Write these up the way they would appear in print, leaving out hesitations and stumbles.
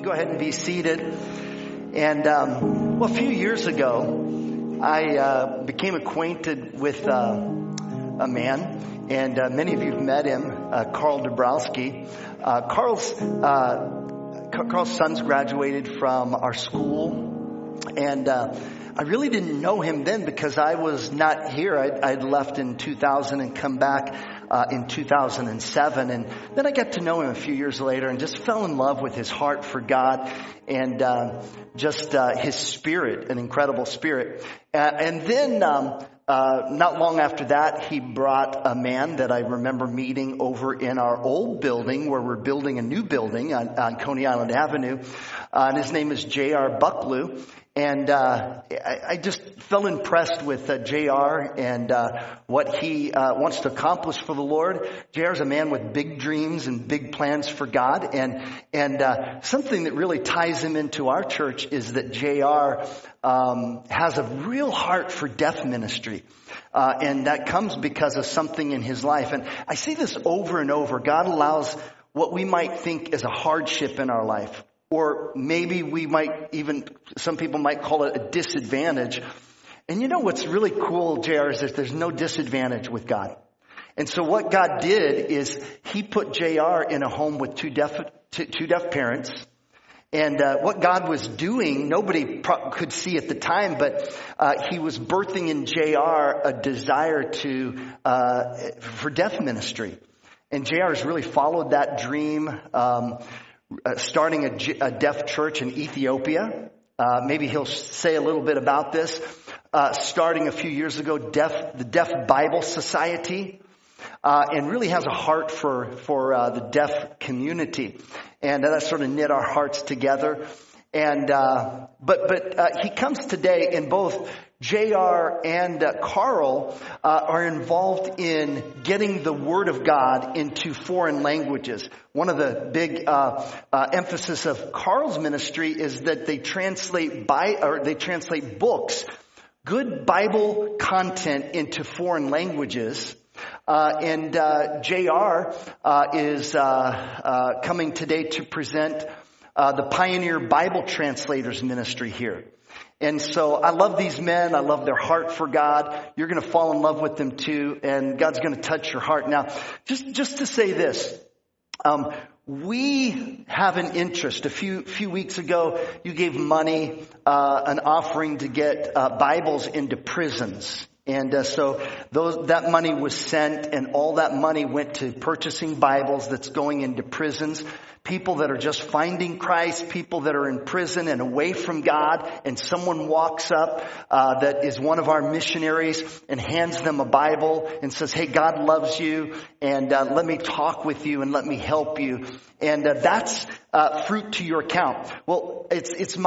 go ahead and be seated. And a few years ago, I became acquainted with a man, and many of you have met him, Carl Dabrowski. Carl's sons graduated from our school, and I really didn't know him then because I was not here. I'd left in 2000 and come back in 2007, and then I got to know him a few years later and just fell in love with his heart for God and just his spirit, an incredible spirit. And then not long after that, he brought a man that I remember meeting over in our old building where we're building a new building on Coney Island Avenue, and his name is J.R. Bucklew. And I just felt impressed with J.R. and what he wants to accomplish for the Lord. J.R. is a man with big dreams and big plans for God. And something that really ties him into our church is that J.R. has a real heart for deaf ministry. And that comes because of something in his life. And I see this over and over. God allows what we might think is a hardship in our life. Or maybe some people might call it a disadvantage. And you know what's really cool, JR, is that there's no disadvantage with God. And so what God did is he put JR in a home with two deaf parents. And what God was doing, nobody could see at the time, but he was birthing in JR a desire for deaf ministry. And JR has really followed that dream, starting a deaf church in Ethiopia. Maybe he'll say a little bit about this. Starting a few years ago, the Deaf Bible Society, and really has a heart for the deaf community. And that sort of knit our hearts together. And but he comes today, and both J.R. and Carl are involved in getting the Word of God into foreign languages. One of the big emphasis of Carl's ministry is that they translate books, good Bible content, into foreign languages. And J.R. is coming today to present the Pioneer Bible Translators Ministry here. And so I love these men. I love their heart for God. You're going to fall in love with them too, and God's going to touch your heart. Now, just to say this, we have an interest. A few weeks ago, you gave money, an offering to get Bibles into prisons. And so that money was sent, and all that money went to purchasing Bibles that's going into prisons. People that are just finding Christ, people that are in prison and away from God, and someone walks up that is one of our missionaries and hands them a Bible and says, "Hey, God loves you, and let me talk with you and let me help you." And that's fruit to your account. Well, it's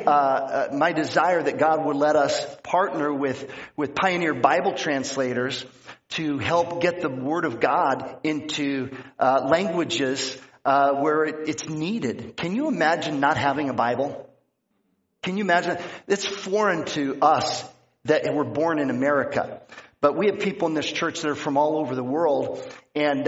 my desire that God would let us partner with Pioneer Bible Translators to help get the Word of God into languages where it's needed. Can you imagine not having a Bible? Can you imagine? It's foreign to us that we're born in America. But we have people in this church that are from all over the world. And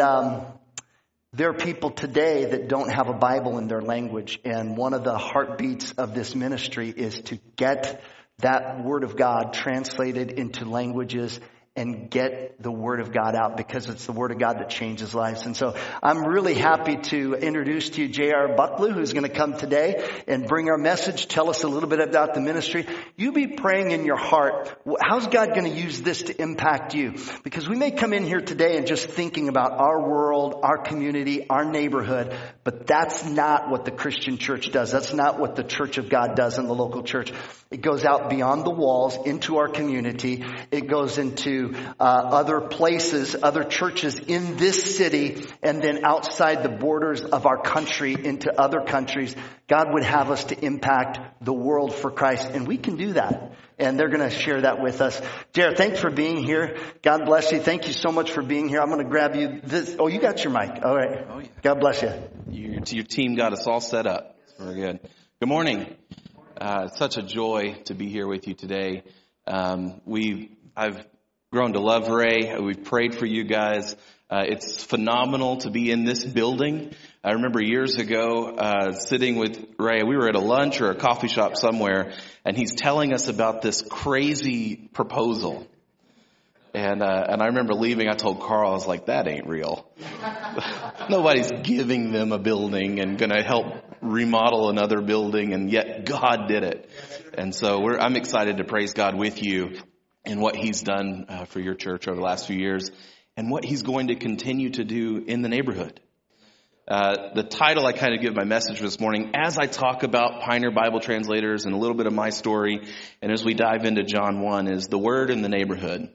there are people today that don't have a Bible in their language. And one of the heartbeats of this ministry is to get that Word of God translated into languages and get the Word of God out, because it's the Word of God that changes lives. And so I'm really happy to introduce to you J.R. Bucklew, who's going to come today and bring our message, tell us a little bit about the ministry. You be praying in your heart, how's God going to use this to impact you? Because we may come in here today and just thinking about our world, our community, our neighborhood, but that's not what the Christian church does. That's not what the Church of God does in the local church. It goes out beyond the walls into our community. It goes into other places, other churches in this city, and then outside the borders of our country into other countries. God would have us to impact the world for Christ, and we can do that. And they're going to share that with us. Jared, thanks for being here. God bless you. Thank you so much for being here. I'm going to grab you this. Oh, you got your mic. All right. Oh, yeah. God bless you. Your team got us all set up. Very good. Good morning. It's such a joy to be here with you today. I've grown to love Ray. We've prayed for you guys. It's phenomenal to be in this building. I remember years ago sitting with Ray. We were at a lunch or a coffee shop somewhere, and he's telling us about this crazy proposal. And I remember leaving. I told Carl, I was like, that ain't real. Nobody's giving them a building and going to help remodel another building, and yet God did it. And so I'm excited to praise God with you in what He's done for your church over the last few years and what He's going to continue to do in the neighborhood. The title I kind of give my message this morning, as I talk about Pioneer Bible Translators and a little bit of my story, and as we dive into John 1, is The Word in the Neighborhood.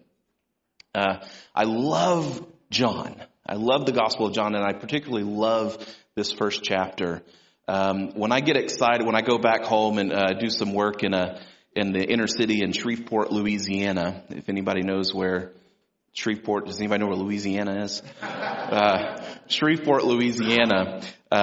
I love John. I love the Gospel of John, and I particularly love this first chapter. When I get excited, when I go back home and do some work in the inner city in Shreveport, Louisiana, if anybody knows where Shreveport, does anybody know where Louisiana is? Shreveport, Louisiana.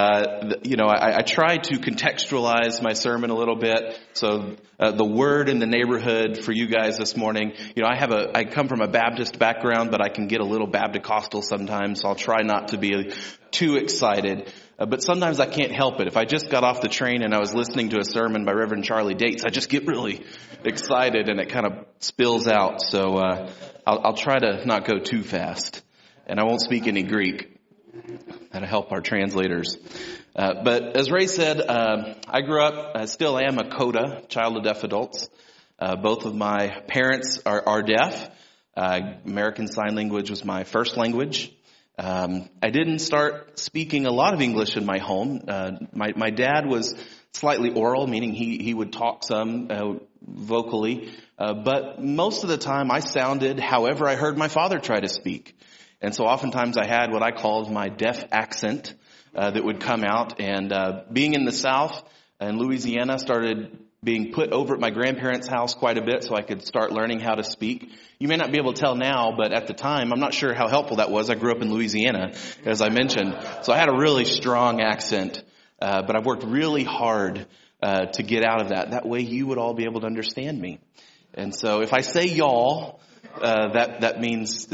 I try to contextualize my sermon a little bit. So, the word in the neighborhood for you guys this morning, I come from a Baptist background, but I can get a little Baptist-costal sometimes. So I'll try not to be too excited. But sometimes I can't help it. If I just got off the train and I was listening to a sermon by Reverend Charlie Dates, I just get really excited and it kind of spills out. So, I'll try to not go too fast. And I won't speak any Greek. That'll help our translators. But as Ray said, I grew up, I still am a CODA, child of deaf adults. Both of my parents are deaf. American Sign Language was my first language. I didn't start speaking a lot of English in my home. My dad was slightly oral, meaning he would talk some vocally. But most of the time I sounded however I heard my father try to speak. And so oftentimes I had what I called my deaf accent that would come out. And being in the South and Louisiana, started being put over at my grandparents' house quite a bit so I could start learning how to speak. You may not be able to tell now, but at the time, I'm not sure how helpful that was. I grew up in Louisiana, as I mentioned. So I had a really strong accent, but I've worked really hard to get out of that. That way you would all be able to understand me. And so if I say y'all, that means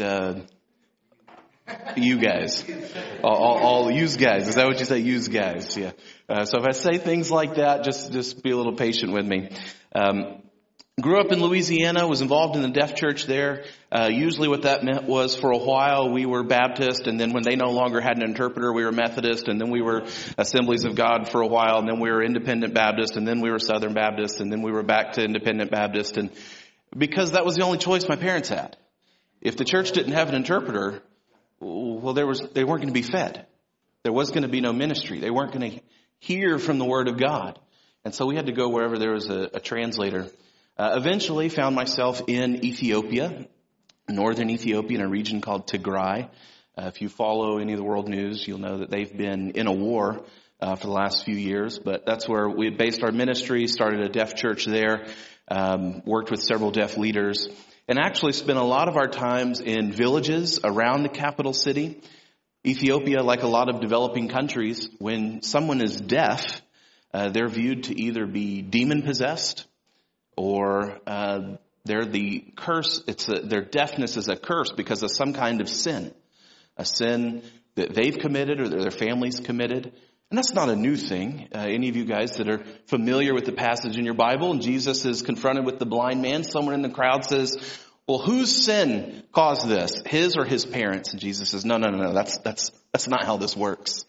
you guys. All yous guys. Is that what you say? Yous guys. Yeah. So if I say things like that, just be a little patient with me. Grew up in Louisiana, was involved in the deaf church there. Usually what that meant was for a while we were Baptist, and then when they no longer had an interpreter, we were Methodist, and then we were Assemblies of God for a while, and then we were Independent Baptist, and then we were Southern Baptist, and then we were back to Independent Baptist. And because that was the only choice my parents had. If the church didn't have an interpreter, well, they weren't going to be fed. There was going to be no ministry. They weren't going to hear from the Word of God. And so we had to go wherever there was a translator. Eventually found myself in Ethiopia, northern Ethiopia, in a region called Tigray. If you follow any of the world news, you'll know that they've been in a war for the last few years. But that's where we based our ministry, started a deaf church there, worked with several deaf leaders, and actually spent a lot of our times in villages around the capital city. Ethiopia, like a lot of developing countries, when someone is deaf, they're viewed to either be demon-possessed or they're the curse. Their deafness is a curse because of some kind of sin, a sin that they've committed or that their families committed. And that's not a new thing. Any of you guys that are familiar with the passage in your Bible, and Jesus is confronted with the blind man, someone in the crowd says, well, whose sin caused this? His or his parents? And Jesus says, no, that's not how this works.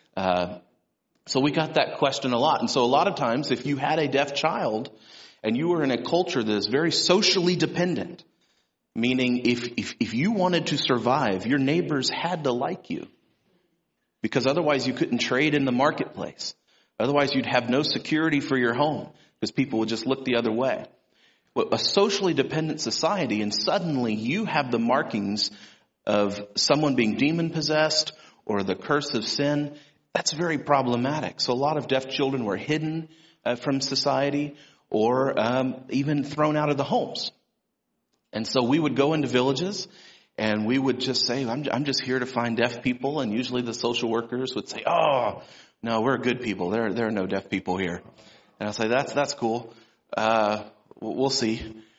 So we got that question a lot. And so a lot of times, if you had a deaf child and you were in a culture that is very socially dependent, meaning if you wanted to survive, your neighbors had to like you. Because otherwise you couldn't trade in the marketplace. Otherwise you'd have no security for your home because people would just look the other way. Well, a socially dependent society, and suddenly you have the markings of someone being demon-possessed or the curse of sin. That's very problematic. So a lot of deaf children were hidden from society or even thrown out of the homes. And so we would go into villages and we would just say, I'm just here to find deaf people. And usually the social workers would say, oh, no, we're good people. There are no deaf people here. And I'll say, that's cool. We'll see.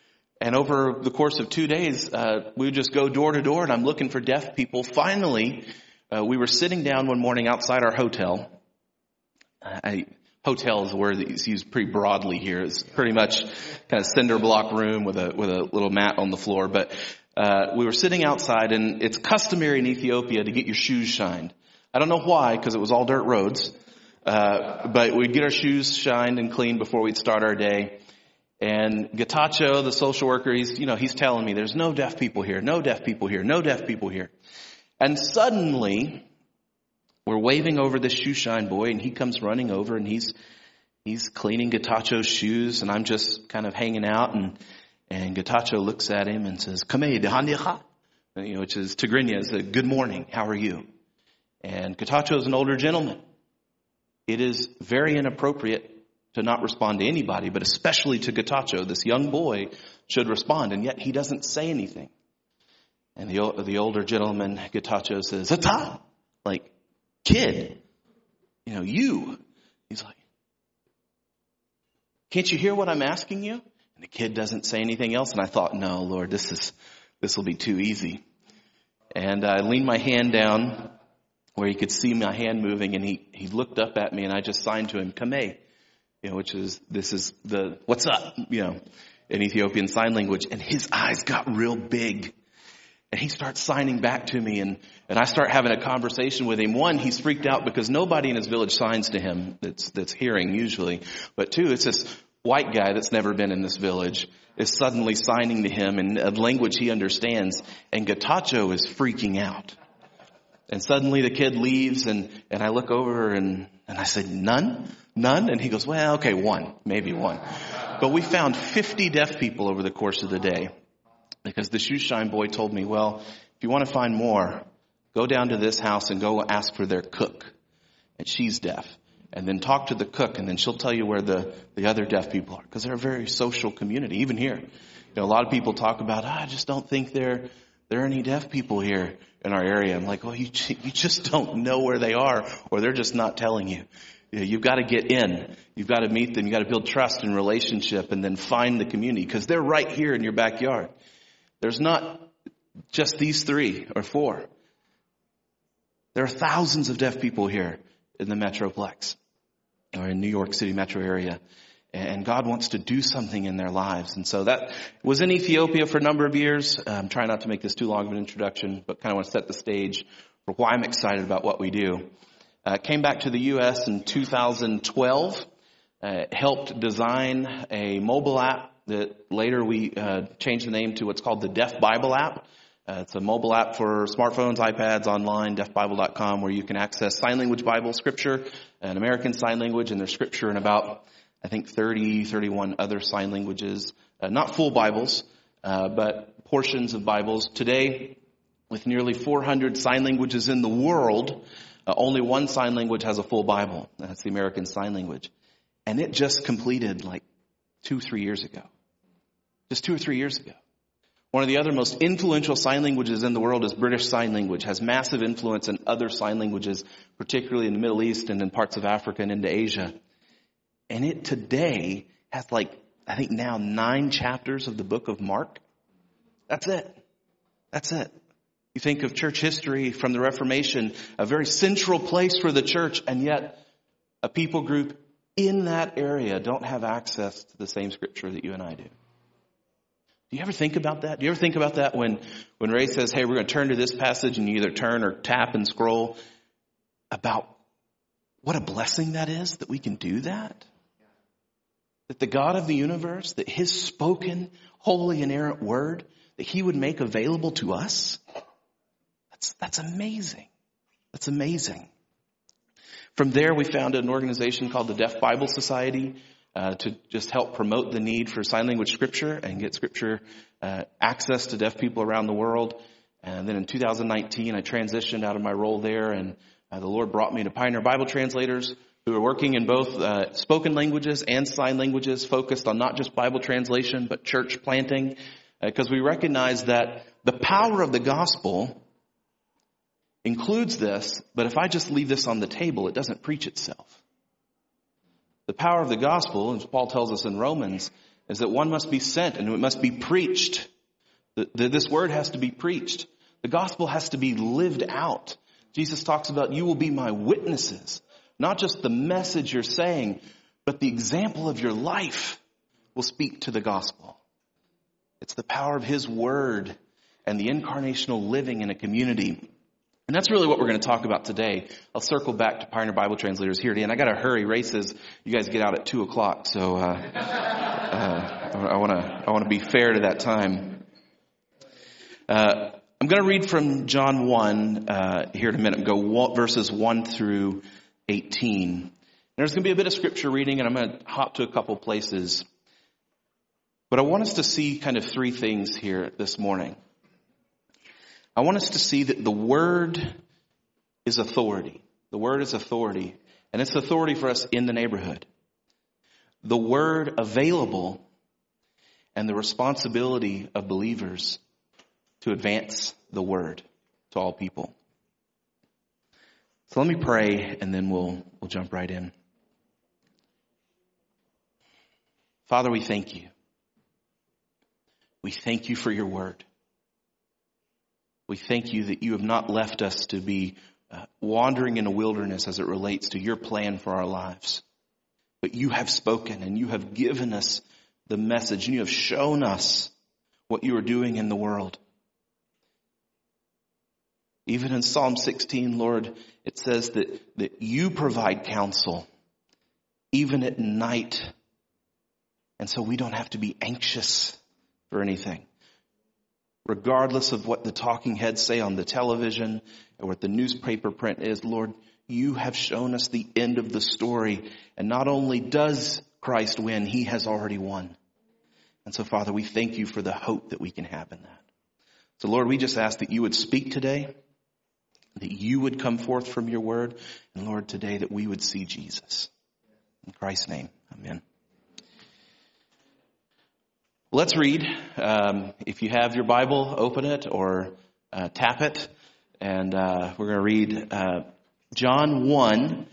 And over the course of 2 days, we would just go door to door, and I'm looking for deaf people. Finally, we were sitting down one morning outside our hotel. Hotel is a word that's used pretty broadly here. It's pretty much kind of cinder block room with a little mat on the floor. But we were sitting outside, and it's customary in Ethiopia to get your shoes shined. I don't know why, because it was all dirt roads. But we'd get our shoes shined and cleaned before we'd start our day. And Getachew, the social worker, he's telling me there's no deaf people here, no deaf people here, no deaf people here. And suddenly we're waving over this shoe shine boy, and he comes running over, and he's cleaning Getachew's shoes, and I'm just kind of hanging out, and Getachew looks at him and says, "Kamei dehandicha," which is Tigrinya, is good morning, how are you? And Getachew is an older gentleman. It is very inappropriate to not respond to anybody, but especially to Getachew. This young boy should respond, and yet he doesn't say anything. And the older gentleman, Getachew, says, "Ata," like, kid, you. He's like, "Can't you hear what I'm asking you?" And the kid doesn't say anything else. And I thought, no, Lord, this will be too easy. And I leaned my hand down where he could see my hand moving, and he looked up at me, and I just signed to him, "Kamei," this is the "what's up," in Ethiopian Sign Language. And his eyes got real big. And he starts signing back to me, and I start having a conversation with him. One, he's freaked out because nobody in his village signs to him that's hearing usually. But two, it's this white guy that's never been in this village is suddenly signing to him in a language he understands. And Getachew is freaking out. And suddenly the kid leaves, and I look over and I said, None? And he goes, "Well, okay, maybe one. But we found 50 deaf people over the course of the day. Because the shoe shine boy told me, well, if you want to find more, go down to this house and go ask for their cook. And she's deaf. And then talk to the cook, and then she'll tell you where the other deaf people are. Because they're a very social community, even here. A lot of people talk about, I just don't think there are any deaf people here in our area. I'm like, well, you just don't know where they are, or they're just not telling you. You've got to get in. You've got to meet them. You've got to build trust and relationship, and then find the community. Because they're right here in your backyard. There's not just these 3 or 4. There are thousands of deaf people here in the Metroplex or in New York City metro area. And God wants to do something in their lives. And so that was in Ethiopia for a number of years. I'm trying not to make this too long of an introduction, but kind of want to set the stage for why I'm excited about what we do. Came back to the U.S. in 2012, helped design a mobile app that later we changed the name to what's called the Deaf Bible app. It's a mobile app for smartphones, iPads, online, deafbible.com, where you can access sign language Bible scripture and American Sign Language, and there's scripture in about, I think, 31 other sign languages. Not full Bibles, but portions of Bibles. Today, with nearly 400 sign languages in the world, only one sign language has a full Bible. That's the American Sign Language. And it just completed like 2-3 years ago. Just 2 or 3 years ago. One of the other most influential sign languages in the world is British Sign Language. Has massive influence in other sign languages, particularly in the Middle East and in parts of Africa and into Asia. And it today has I think now 9 chapters of the book of Mark. That's it. You think of church history from the Reformation, a very central place for the church, and yet a people group in that area don't have access to the same scripture that you and I do. Do you ever think about that? Do you ever think about that when Ray says, hey, we're going to turn to this passage, and you either turn or tap and scroll, about what a blessing that is that we can do that? That the God of the universe, that his spoken, holy, inerrant word, that he would make available to us? That's amazing. That's amazing. From there, we founded an organization called the Deaf Bible Society to just help promote the need for sign language scripture and get scripture access to deaf people around the world. And then in 2019, I transitioned out of my role there, and the Lord brought me to Pioneer Bible Translators, who are working in both spoken languages and sign languages, focused on not just Bible translation, but church planting, because we recognize that the power of the gospel includes this, but if I just leave this on the table, it doesn't preach itself. The power of the gospel, as Paul tells us in Romans, is that one must be sent and it must be preached. This word has to be preached. The gospel has to be lived out. Jesus talks about, you will be my witnesses. Not just the message you're saying, but the example of your life will speak to the gospel. It's the power of his word and the incarnational living in a community. And that's really what we're going to talk about today. I'll circle back to Pioneer Bible Translators here at the end. I got to hurry. Races, you guys get out at 2:00. So I want to be fair to that time. I'm going to read from John 1 here in a minute. Go verses 1 through 18. There's going to be a bit of scripture reading, and I'm going to hop to a couple places. But I want us to see kind of three things here this morning. I want us to see that the Word is authority. The Word is authority, and it's authority for us in the neighborhood. The Word available, and the responsibility of believers to advance the Word to all people. So let me pray, and then we'll jump right in. Father, we thank you. We thank you for your word. We thank you that you have not left us to be wandering in a wilderness as it relates to your plan for our lives. But you have spoken and you have given us the message and you have shown us what you are doing in the world. Even in Psalm 16, Lord, it says that you provide counsel even at night. And so we don't have to be anxious for anything. Regardless of what the talking heads say on the television or what the newspaper print is, Lord, you have shown us the end of the story. And not only does Christ win, he has already won. And so, Father, we thank you for the hope that we can have in that. So, Lord, we just ask that you would speak today, that you would come forth from your word, and Lord, today that we would see Jesus. In Christ's name, amen. Let's read. If you have your Bible, open it or tap it. And we're going to read John 1,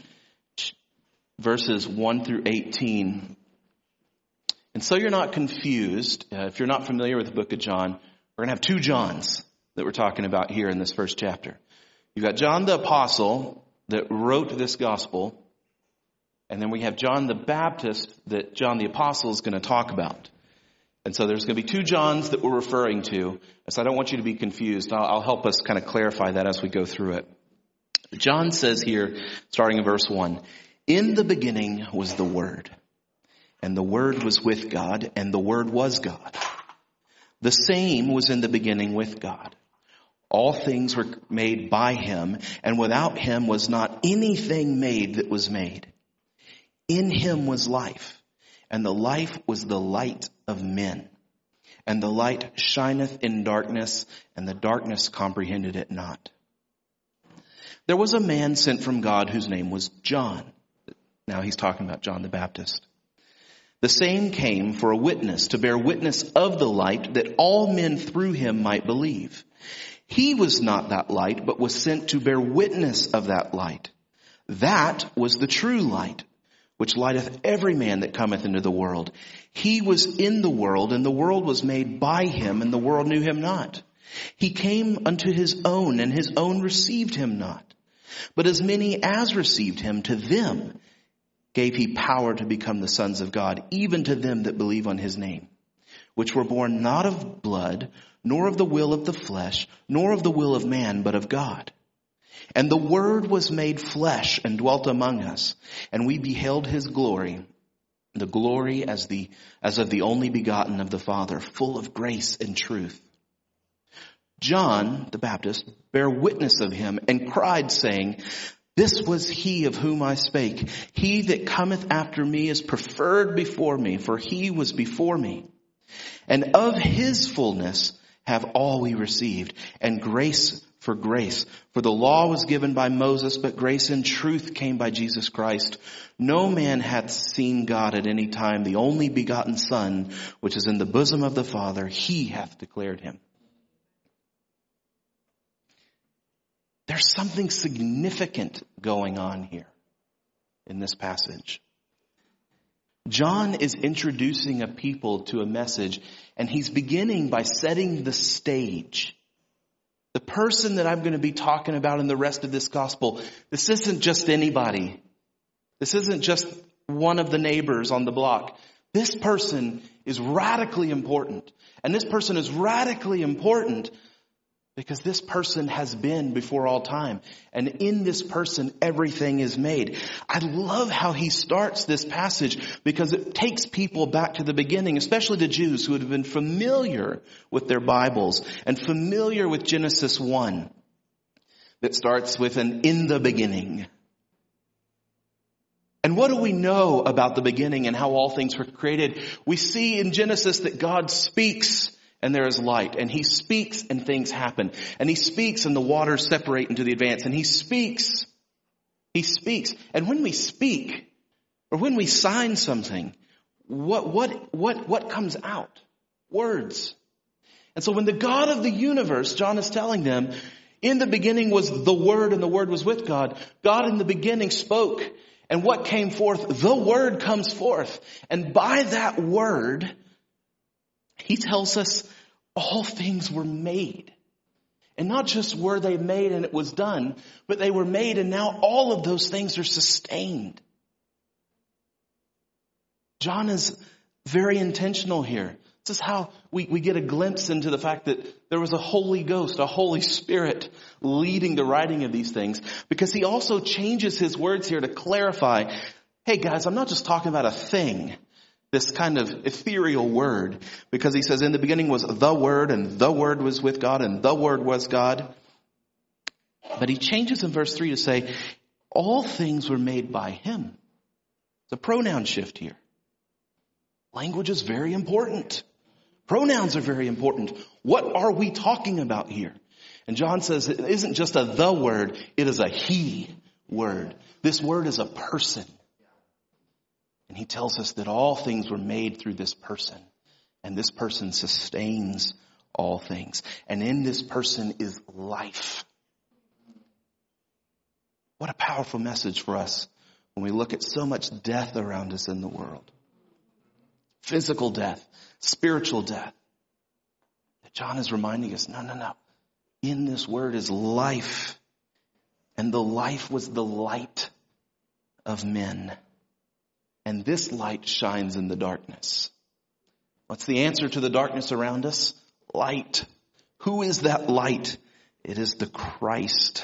verses 1 through 18. And so you're not confused, if you're not familiar with the book of John, we're going to have two Johns that we're talking about here in this first chapter. You've got John the Apostle that wrote this gospel. And then we have John the Baptist that John the Apostle is going to talk about. And so there's going to be two Johns that we're referring to. So I don't want you to be confused. I'll help us kind of clarify that as we go through it. John says here, starting in verse 1, in the beginning was the Word, and the Word was with God, and the Word was God. The same was in the beginning with God. All things were made by him, and without him was not anything made that was made. In him was life, and the life was the light of men. And the light shineth in darkness, and the darkness comprehended it not. There was a man sent from God whose name was John. Now he's talking about John the Baptist. The same came for a witness, to bear witness of the light, that all men through him might believe. He was not that light, but was sent to bear witness of that light. That was the true light, which lighteth every man that cometh into the world. He was in the world, and the world was made by him, and the world knew him not. He came unto his own, and his own received him not. But as many as received him, to them gave he power to become the sons of God, even to them that believe on his name, which were born not of blood, nor of the will of the flesh, nor of the will of man, but of God. And the Word was made flesh and dwelt among us, and we beheld his glory, the glory as of the only begotten of the Father, full of grace and truth. John the Baptist bare witness of him and cried, saying, this was he of whom I spake. He that cometh after me is preferred before me, for he was before me. And of his fullness have all we received, and grace for grace. For the law was given by Moses, but grace and truth came by Jesus Christ. No man hath seen God at any time. The only begotten Son, which is in the bosom of the Father, he hath declared him. There's something significant going on here in this passage. John is introducing a people to a message, and he's beginning by setting the stage. The person that I'm going to be talking about in the rest of this gospel, this isn't just anybody. This isn't just one of the neighbors on the block. This person is radically important. And this person is radically important because this person has been before all time. And in this person, everything is made. I love how he starts this passage because it takes people back to the beginning, especially the Jews who would have been familiar with their Bibles and familiar with Genesis 1 that starts with an in the beginning. And what do we know about the beginning and how all things were created? We see in Genesis that God speaks and there is light. And he speaks and things happen. And he speaks and the waters separate into the advance. And he speaks. He speaks. And when we speak or when we sign something, what comes out? Words. And so when the God of the universe, John is telling them, in the beginning was the Word and the Word was with God. God in the beginning spoke. And what came forth? The Word comes forth. And by that Word, he tells us all things were made. And not just were they made and it was done, but they were made and now all of those things are sustained. John is very intentional here. This is how we get a glimpse into the fact that there was a Holy Ghost, a Holy Spirit leading the writing of these things. Because he also changes his words here to clarify, hey guys, I'm not just talking about a thing, this kind of ethereal word. Because he says in the beginning was the Word and the Word was with God and the Word was God. But he changes in verse 3 to say, all things were made by him. It's a pronoun shift here. Language is very important. Pronouns are very important. What are we talking about here? And John says it isn't just a the word, it is a he word. This word is a person. And he tells us that all things were made through this person. And this person sustains all things. And in this person is life. What a powerful message for us when we look at so much death around us in the world. Physical death, spiritual death. John is reminding us, no. In this word is life. And the life was the light of men. And this light shines in the darkness. What's the answer to the darkness around us? Light. Who is that light? It is the Christ.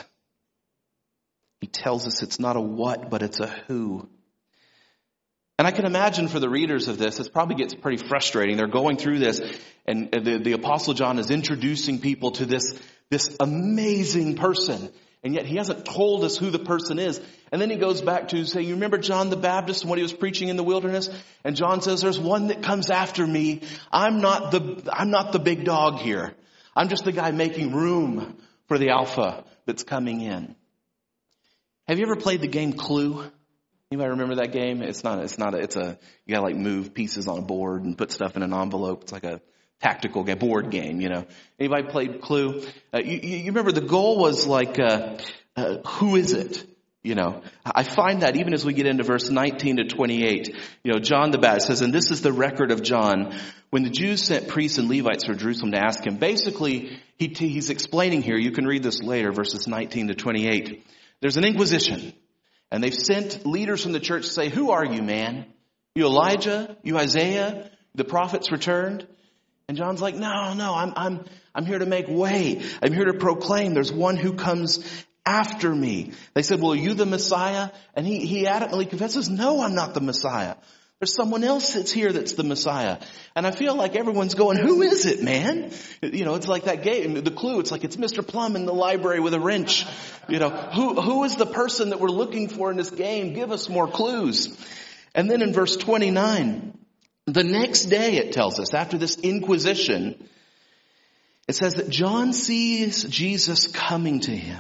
He tells us it's not a what, but it's a who. And I can imagine for the readers of this, it probably gets pretty frustrating. They're going through this, and the Apostle John is introducing people to this amazing person. And yet he hasn't told us who the person is. And then he goes back to say, you remember John the Baptist and what he was preaching in the wilderness? And John says, there's one that comes after me. I'm not the big dog here. I'm just the guy making room for the alpha that's coming in. Have you ever played the game Clue? Anybody remember that game? You gotta like move pieces on a board and put stuff in an envelope. It's like a tactical game, board game, you know. Anybody played Clue? You remember the goal was like, who is it? You know, I find that even as we get into verse 19 to 28, you know, John the Baptist says, and this is the record of John, when the Jews sent priests and Levites from Jerusalem to ask him. Basically, he's explaining here, you can read this later, verses 19 to 28. There's an inquisition. And they've sent leaders from the church to say, who are you, man? You Elijah? You Isaiah? The prophets returned? And John's like, no, I'm here to make way. I'm here to proclaim there's one who comes after me. They said, well, are you the Messiah? And he adamantly confesses, no, I'm not the Messiah. There's someone else that's here that's the Messiah. And I feel like everyone's going, who is it, man? You know, it's like that game, the Clue. It's like it's Mr. Plum in the library with a wrench. You know, who is the person that we're looking for in this game? Give us more clues. And then in verse 29, the next day it tells us, after this inquisition, it says that John sees Jesus coming to him.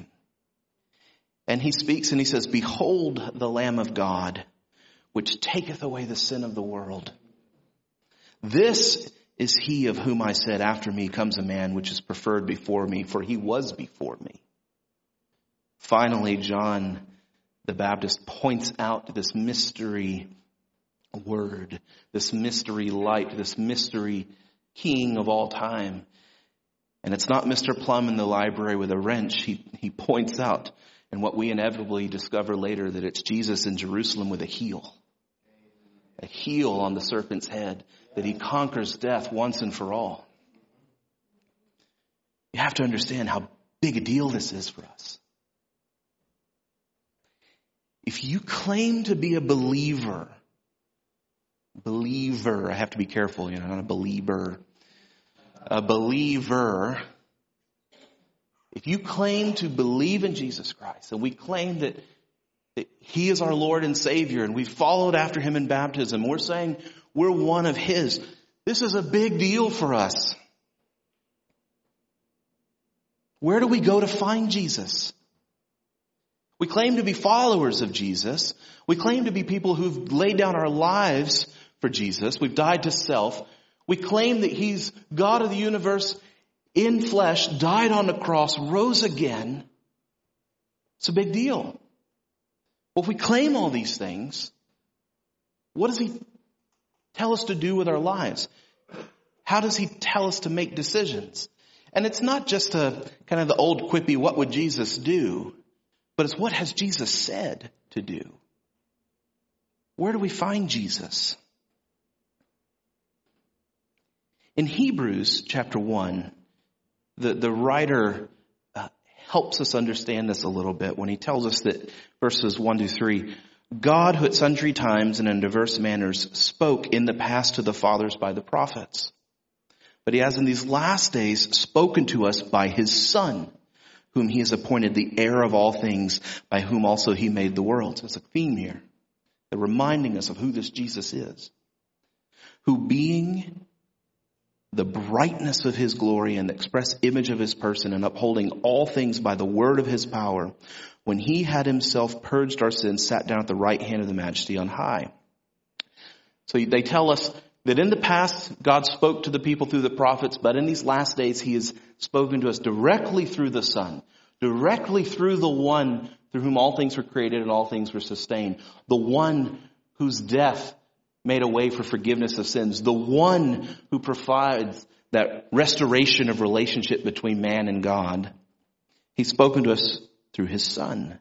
And he speaks and he says, behold the Lamb of God, which taketh away the sin of the world. This is he of whom I said, after me comes a man which is preferred before me, for he was before me. Finally, John the Baptist points out this mystery Word, this mystery light, this mystery King of all time. And it's not Mr. Plum in the library with a wrench. He points out, and what we inevitably discover later, that it's Jesus in Jerusalem with a heel. A heel on the serpent's head, that he conquers death once and for all. You have to understand how big a deal this is for us. If you claim to be a believer, I have to be careful, not a believer. A believer, if you claim to believe in Jesus Christ, and we claim that He is our Lord and Savior, and we followed after Him in baptism, we're saying we're one of His. This is a big deal for us. Where do we go to find Jesus? We claim to be followers of Jesus. We claim to be people who've laid down our lives for Jesus. We've died to self. We claim that He's God of the universe in flesh, died on the cross, rose again. It's a big deal. Well, if we claim all these things, what does He tell us to do with our lives? How does He tell us to make decisions? And it's not just a kind of the old quippy, what would Jesus do? But it's what has Jesus said to do? Where do we find Jesus? In Hebrews chapter 1, the writer helps us understand this a little bit when he tells us that verses 1-3, God who at sundry times and in diverse manners spoke in the past to the fathers by the prophets. But He has in these last days spoken to us by His Son, whom He has appointed the heir of all things, by whom also He made the world. So it's a theme here. They're reminding us of who this Jesus is. Who being the brightness of His glory and the express image of His person and upholding all things by the word of His power, when He had Himself purged our sins, sat down at the right hand of the Majesty on high. So they tell us that in the past, God spoke to the people through the prophets, but in these last days, He has spoken to us directly through the Son, directly through the one through whom all things were created and all things were sustained, the one whose death made a way for forgiveness of sins, the one who provides that restoration of relationship between man and God. He's spoken to us through His Son.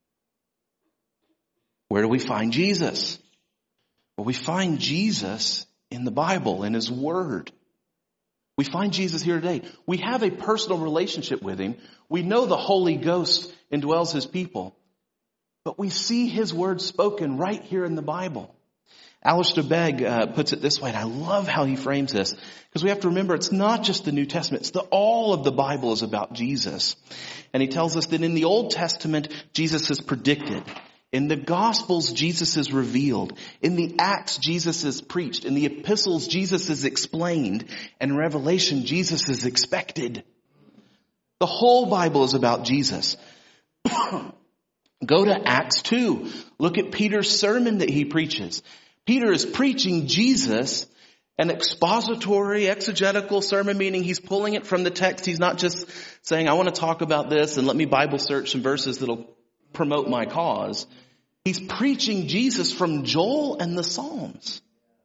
Where do we find Jesus? Well, we find Jesus in the Bible, in His Word. We find Jesus here today. We have a personal relationship with Him. We know the Holy Ghost indwells His people. But we see His Word spoken right here in the Bible. Alistair Begg puts it this way, and I love how he frames this, because we have to remember it's not just the New Testament, it's all of the Bible is about Jesus. And he tells us that in the Old Testament, Jesus is predicted. In the Gospels, Jesus is revealed. In the Acts, Jesus is preached. In the epistles, Jesus is explained. And in Revelation, Jesus is expected. The whole Bible is about Jesus. Go to Acts 2. Look at Peter's sermon that he preaches. Peter is preaching Jesus, an expository, exegetical sermon, meaning he's pulling it from the text. He's not just saying, I want to talk about this and let me Bible search some verses that'll promote my cause. He's preaching Jesus from Joel and the Psalms.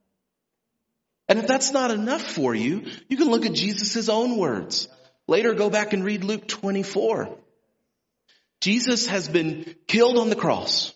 And if that's not enough for you, you can look at Jesus' own words. Later, go back and read Luke 24. Jesus has been killed on the cross.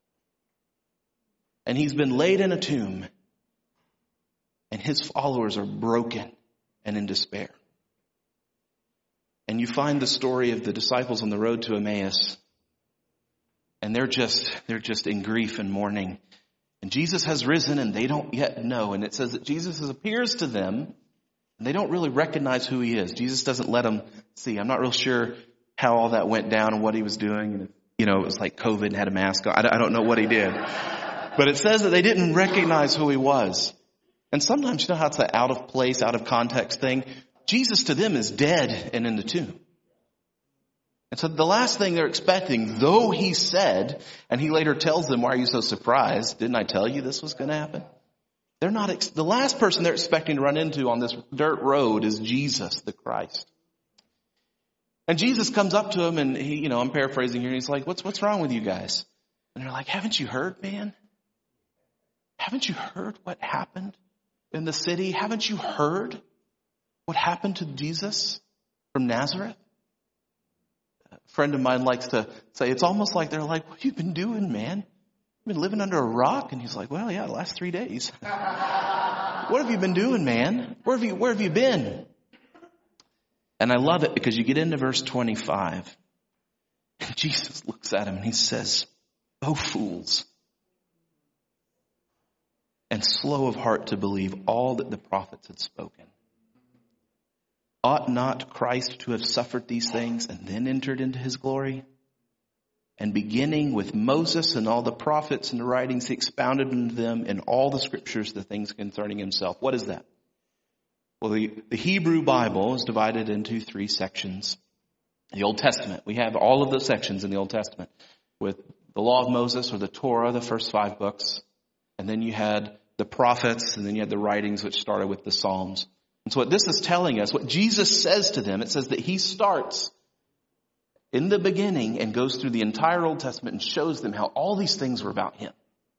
And He's been laid in a tomb. And His followers are broken and in despair. And you find the story of the disciples on the road to Emmaus. And they're just in grief and mourning. And Jesus has risen and they don't yet know. And it says that Jesus appears to them and they don't really recognize who He is. Jesus doesn't let them see. I'm not real sure how all that went down and what He was doing. And it was like COVID and had a mask on. I don't know what He did. But it says that they didn't recognize who He was. And sometimes, how it's an out of place, out of context thing. Jesus to them is dead and in the tomb. And so the last thing they're expecting, though He said, and He later tells them, why are you so surprised? Didn't I tell you this was going to happen? They're not, the last person they're expecting to run into on this dirt road is Jesus, the Christ. And Jesus comes up to them and he, I'm paraphrasing here, and He's like, what's wrong with you guys? And they're like, haven't you heard, man? haven't you heard what happened in the city? Haven't you heard what happened to Jesus from Nazareth? A friend of mine likes to say, it's almost like they're like, what have you been doing, man? You've been living under a rock? And he's like, well, yeah, the last 3 days. What have you been doing, man? Where have you been? And I love it because you get into verse 25. And Jesus looks at him and he says, "O fools, and slow of heart to believe all that the prophets had spoken. Ought not Christ to have suffered these things and then entered into his glory?" And beginning with Moses and all the prophets and the writings, he expounded unto them in all the scriptures the things concerning himself. What is that? Well, the Hebrew Bible is divided into 3 sections. The Old Testament, we have all of the sections in the Old Testament with the Law of Moses or the Torah, the first 5 books. And then you had the prophets, and then you had the writings which started with the Psalms. And so what this is telling us, what Jesus says to them, it says that he starts in the beginning and goes through the entire Old Testament and shows them how all these things were about him.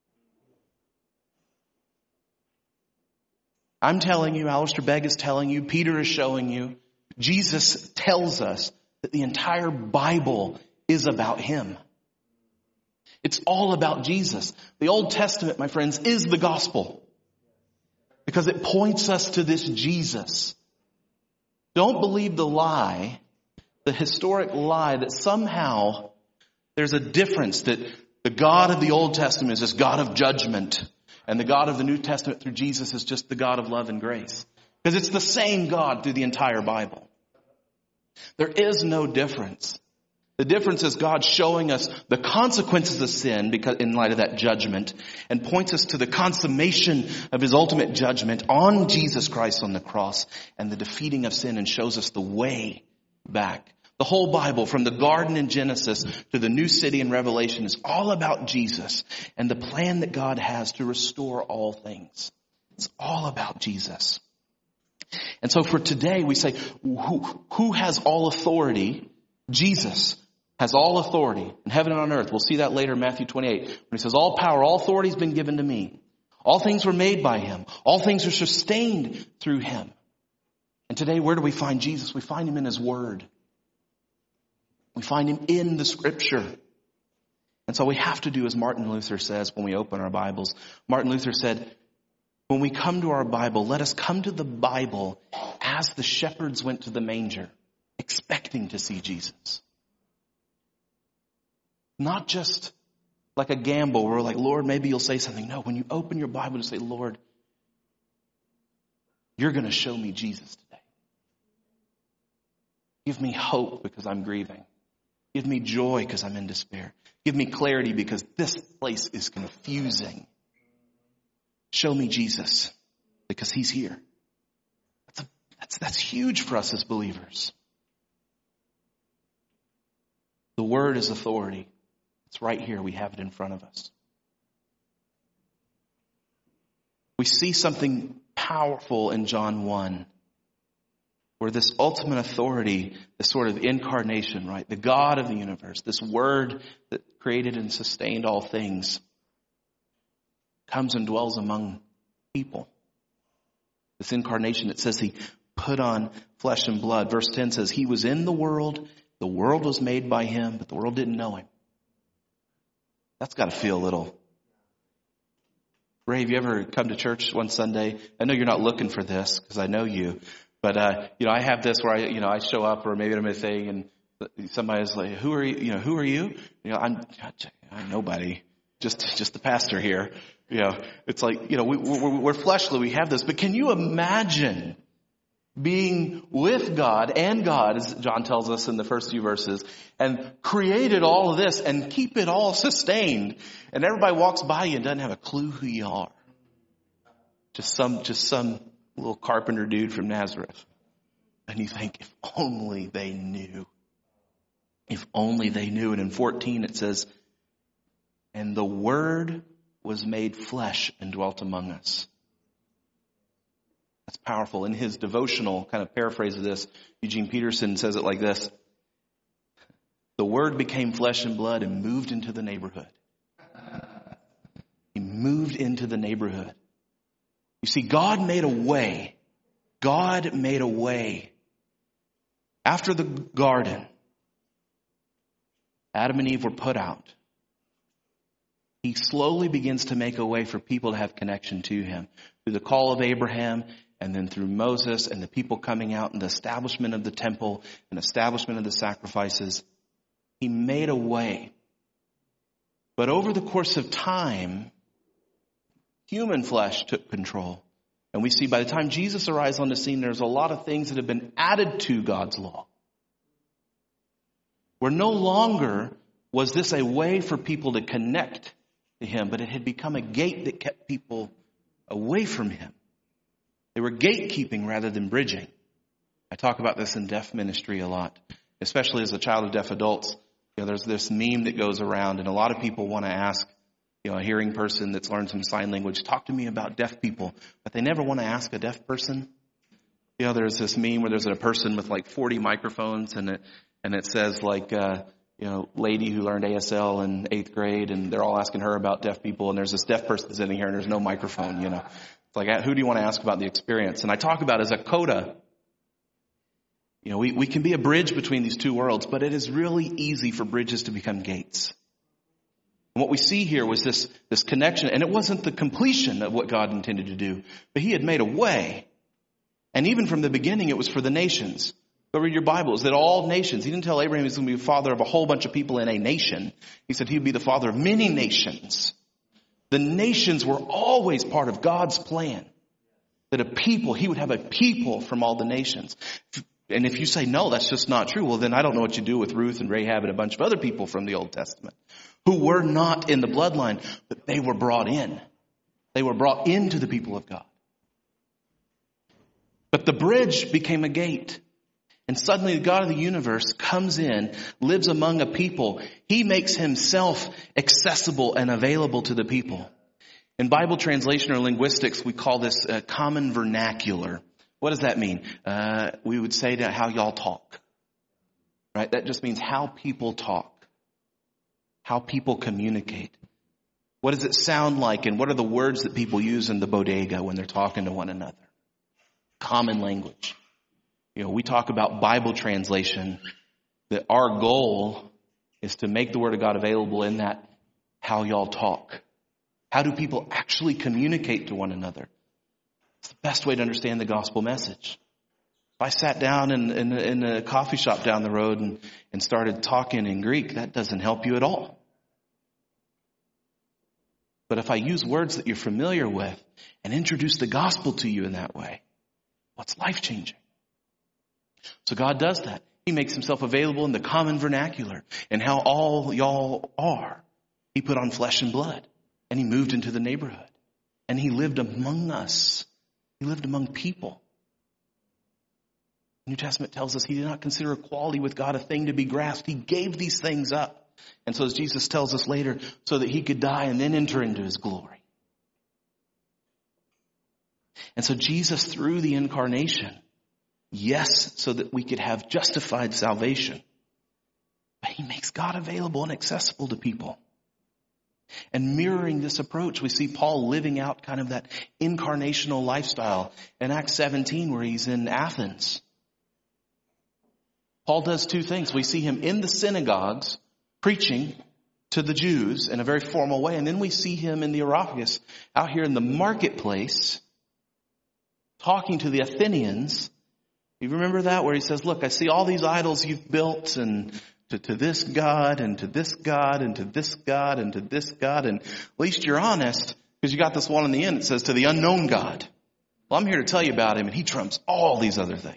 I'm telling you, Alistair Begg is telling you, Peter is showing you, Jesus tells us that the entire Bible is about him. It's all about Jesus. The Old Testament, my friends, is the gospel because it points us to this Jesus. Don't believe the lie, the historic lie that somehow there's a difference, that the God of the Old Testament is this God of judgment and the God of the New Testament through Jesus is just the God of love and grace. Because it's the same God through the entire Bible. There is no difference. The difference is God showing us the consequences of sin because in light of that judgment, and points us to the consummation of his ultimate judgment on Jesus Christ on the cross and the defeating of sin, and shows us the way back. The whole Bible, from the garden in Genesis to the new city in Revelation, is all about Jesus and the plan that God has to restore all things. It's all about Jesus. And so for today, we say, who has all authority? Jesus has all authority in heaven and on earth. We'll see that later in Matthew 28, when he says, all power, all authority has been given to me. All things were made by him. All things are sustained through him. And today, where do we find Jesus? We find him in his word. We find him in the scripture. And so we have to do as Martin Luther says when we open our Bibles. Martin Luther said, when we come to our Bible, let us come to the Bible as the shepherds went to the manger, expecting to see Jesus. Not just like a gamble where we're like, Lord, maybe you'll say something. No, when you open your Bible to say, Lord, you're going to show me Jesus today. Give me hope because I'm grieving. Give me joy because I'm in despair. Give me clarity because this place is confusing. Show me Jesus because he's here. That's huge for us as believers. The word is authority. It's right here. We have it in front of us. We see something powerful in John 1. Where this ultimate authority, this sort of incarnation, right? The God of the universe, this word that created and sustained all things, comes and dwells among people. This incarnation, it says he put on flesh and blood. Verse 10 says he was in the world was made by him, but the world didn't know him. That's got to feel a little. Ray, have you ever come to church one Sunday? I know you're not looking for this because I know you. But, I have this where I show up, or maybe I'm a thing, and somebody's like, who are you? Who are you? I'm nobody, just the pastor here. It's like, we're fleshly. We have this, but can you imagine being with God and God, as John tells us in the first few verses, and created all of this and keep it all sustained, and everybody walks by you and doesn't have a clue who you are. Just some little carpenter dude from Nazareth. And you think, if only they knew. If only they knew. And in 14 it says, and the word was made flesh and dwelt among us. That's powerful. In his devotional kind of paraphrase of this, Eugene Peterson says it like this. The word became flesh and blood and moved into the neighborhood. He moved into the neighborhood. You see, God made a way. God made a way. After the garden, Adam and Eve were put out. He slowly begins to make a way for people to have connection to him. Through the call of Abraham, and then through Moses and the people coming out and the establishment of the temple and establishment of the sacrifices. He made a way. But over the course of time, human flesh took control. And we see by the time Jesus arrives on the scene, there's a lot of things that have been added to God's law. Where no longer was this a way for people to connect to him, but it had become a gate that kept people away from him. They were gatekeeping rather than bridging. I talk about this in deaf ministry a lot, especially as a child of deaf adults. There's this meme that goes around, and a lot of people want to ask, a hearing person that's learned some sign language, talk to me about deaf people, but they never want to ask a deaf person. There's this meme where there's a person with like 40 microphones, and it says like, lady who learned ASL in 8th grade, and they're all asking her about deaf people, and there's this deaf person sitting here, and there's no microphone. It's like, who do you want to ask about the experience? And I talk about as a coda. We can be a bridge between these two worlds, but it is really easy for bridges to become gates. And what we see here was this connection, and it wasn't the completion of what God intended to do, but he had made a way. And even from the beginning, it was for the nations. Go read your Bibles, that all nations, he didn't tell Abraham he's going to be the father of a whole bunch of people in a nation. He said he'd be the father of many nations. The nations were always part of God's plan. That he would have a people from all the nations. And if you say, no, that's just not true, well, then I don't know what you do with Ruth and Rahab and a bunch of other people from the Old Testament who were not in the bloodline, but they were brought in. They were brought into the people of God. But the bridge became a gate. And suddenly the God of the universe comes in, lives among a people. He makes himself accessible and available to the people. In Bible translation or linguistics, we call this a common vernacular. What does that mean? We would say that how y'all talk, right? That just means how people talk, how people communicate. What does it sound like? And what are the words that people use in the bodega when they're talking to one another? Common language. We talk about Bible translation, that our goal is to make the Word of God available in that how y'all talk. How do people actually communicate to one another? It's the best way to understand the gospel message. If I sat down in a coffee shop down the road and started talking in Greek, that doesn't help you at all. But if I use words that you're familiar with and introduce the gospel to you in that way, what's life-changing? So God does that. He makes himself available in the common vernacular and how all y'all are. He put on flesh and blood and he moved into the neighborhood and he lived among us. He lived among people. The New Testament tells us he did not consider equality with God a thing to be grasped. He gave these things up. And so as Jesus tells us later, so that he could die and then enter into his glory. And so Jesus, through the incarnation, yes, so that we could have justified salvation, but he makes God available and accessible to people. And mirroring this approach, we see Paul living out kind of that incarnational lifestyle in Acts 17 where he's in Athens. Paul does two things. We see him in the synagogues preaching to the Jews in a very formal way. And then we see him in the Areopagus out here in the marketplace talking to the Athenians. You remember that where he says, look, I see all these idols you've built and to this God and to this God and to this God and to this God. And at least you're honest because you got this one in the end. It says to the unknown God. Well, I'm here to tell you about him and he trumps all these other things.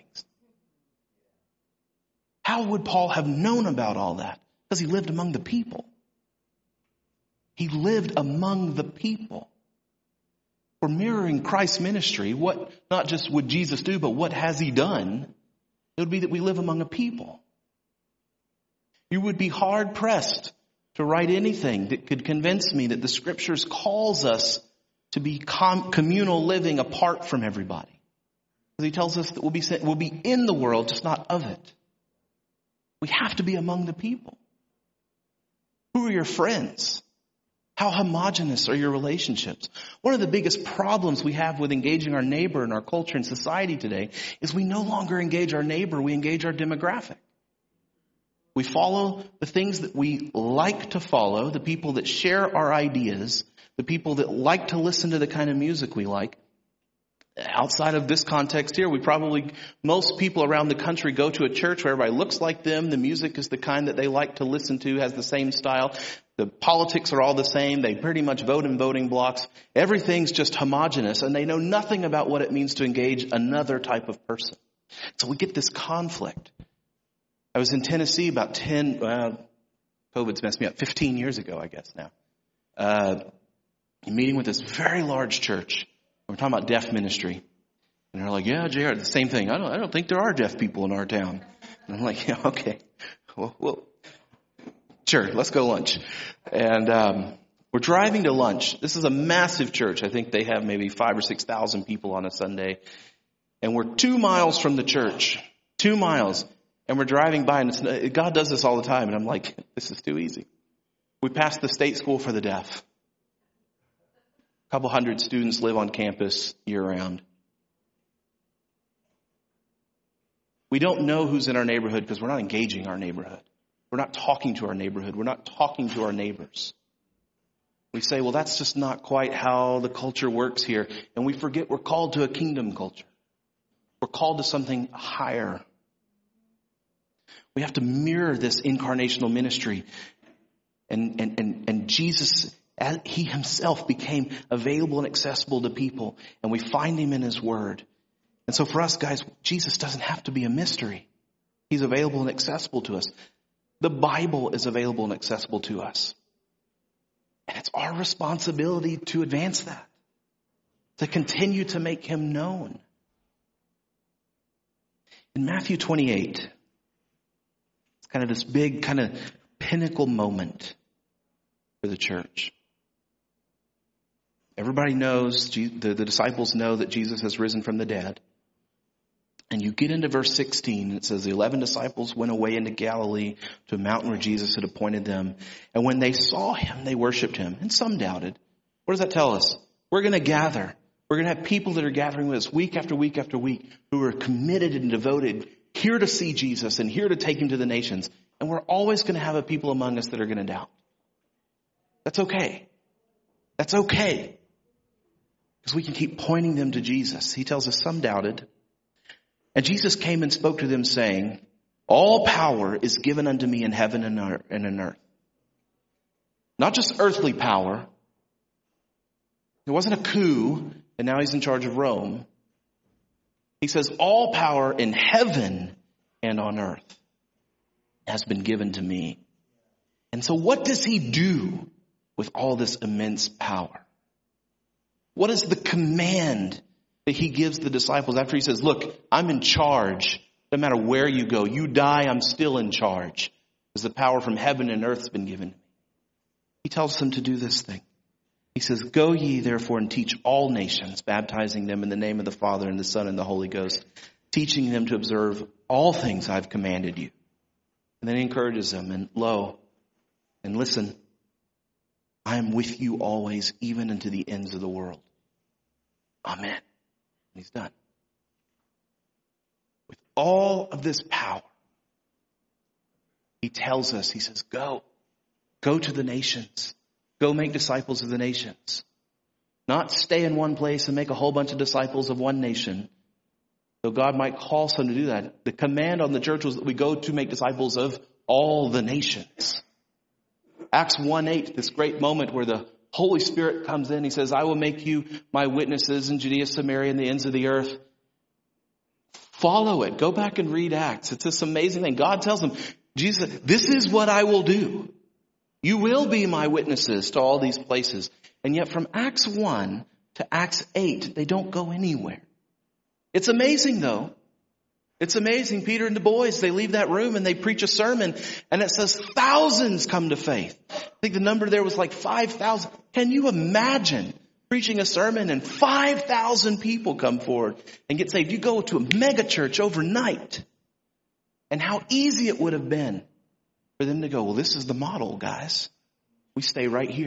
How would Paul have known about all that? Because he lived among the people. He lived among the people. For mirroring Christ's ministry, what not just would Jesus do, but what has he done? It would be that we live among a people. You would be hard pressed to write anything that could convince me that the scriptures calls us to be communal living apart from everybody. Because he tells us that we'll be in the world, just not of it. We have to be among the people. Who are your friends? How homogenous are your relationships? One of the biggest problems we have with engaging our neighbor in our culture and society today is we no longer engage our neighbor, we engage our demographic. We follow the things that we like to follow, the people that share our ideas, the people that like to listen to the kind of music we like. Outside of this context here, most people around the country go to a church where everybody looks like them. The music is the kind that they like to listen to, has the same style. The politics are all the same. They pretty much vote in voting blocks. Everything's just homogenous, and they know nothing about what it means to engage another type of person. So we get this conflict. I was in Tennessee about COVID's messed me up, 15 years ago, I guess now. Meeting with this very large church. We're talking about deaf ministry. And they're like, yeah, JR, the same thing. I don't think there are deaf people in our town. And I'm like, yeah, okay. Well, sure, let's go lunch. And we're driving to lunch. This is a massive church. I think they have maybe 5,000 or 6,000 people on a Sunday. And we're 2 miles from the church. 2 miles. And we're driving by, and God does this all the time. And I'm like, this is too easy. We passed the state school for the deaf. A couple hundred students live on campus year-round. We don't know who's in our neighborhood because we're not engaging our neighborhood. We're not talking to our neighborhood. We're not talking to our neighbors. We say, well, that's just not quite how the culture works here. And we forget we're called to a kingdom culture. We're called to something higher. We have to mirror this incarnational ministry. And Jesus, he himself became available and accessible to people. And we find him in his word. And so for us, guys, Jesus doesn't have to be a mystery. He's available and accessible to us. The Bible is available and accessible to us. And it's our responsibility to advance that, to continue to make him known. In Matthew 28, it's kind of this big kind of pinnacle moment for the church. Everybody knows, the disciples know that Jesus has risen from the dead. And you get into verse 16, it says, the 11 disciples went away into Galilee to a mountain where Jesus had appointed them. And when they saw him, they worshiped him. And some doubted. What does that tell us? We're going to gather. We're going to have people that are gathering with us week after week after week who are committed and devoted, here to see Jesus and here to take him to the nations. And we're always going to have a people among us that are going to doubt. That's okay. That's okay. Because we can keep pointing them to Jesus. He tells us some doubted. And Jesus came and spoke to them saying, all power is given unto me in heaven and in earth. Not just earthly power. It wasn't a coup and now he's in charge of Rome. He says all power in heaven and on earth has been given to me. And so what does he do with all this immense power? What is the command that he gives the disciples after he says, look, I'm in charge. No matter where you go, you die, I'm still in charge. Because the power from heaven and earth has been given. He tells them to do this thing. He says, go ye therefore and teach all nations, baptizing them in the name of the Father and the Son and the Holy Ghost, teaching them to observe all things I've commanded you. And then he encourages them, and lo, and listen, I am with you always, even unto the ends of the world. Amen. And he's done. With all of this power, he tells us, he says, go to the nations. Go make disciples of the nations. Not stay in one place and make a whole bunch of disciples of one nation. Though God might call some to do that. The command on the church was that we go to make disciples of all the nations. Acts 1:8, this great moment where the Holy Spirit comes in. He says, I will make you my witnesses in Judea, Samaria, and the ends of the earth. Follow it. Go back and read Acts. It's this amazing thing. God tells them, Jesus, this is what I will do. You will be my witnesses to all these places. And yet from Acts 1 to Acts 8, they don't go anywhere. It's amazing though. It's amazing. Peter and the boys, they leave that room and they preach a sermon and it says thousands come to faith. I think the number there was like 5,000. Can you imagine preaching a sermon and 5,000 people come forward and get saved? You go to a mega church overnight. And how easy it would have been for them to go, well, this is the model, guys. We stay right here.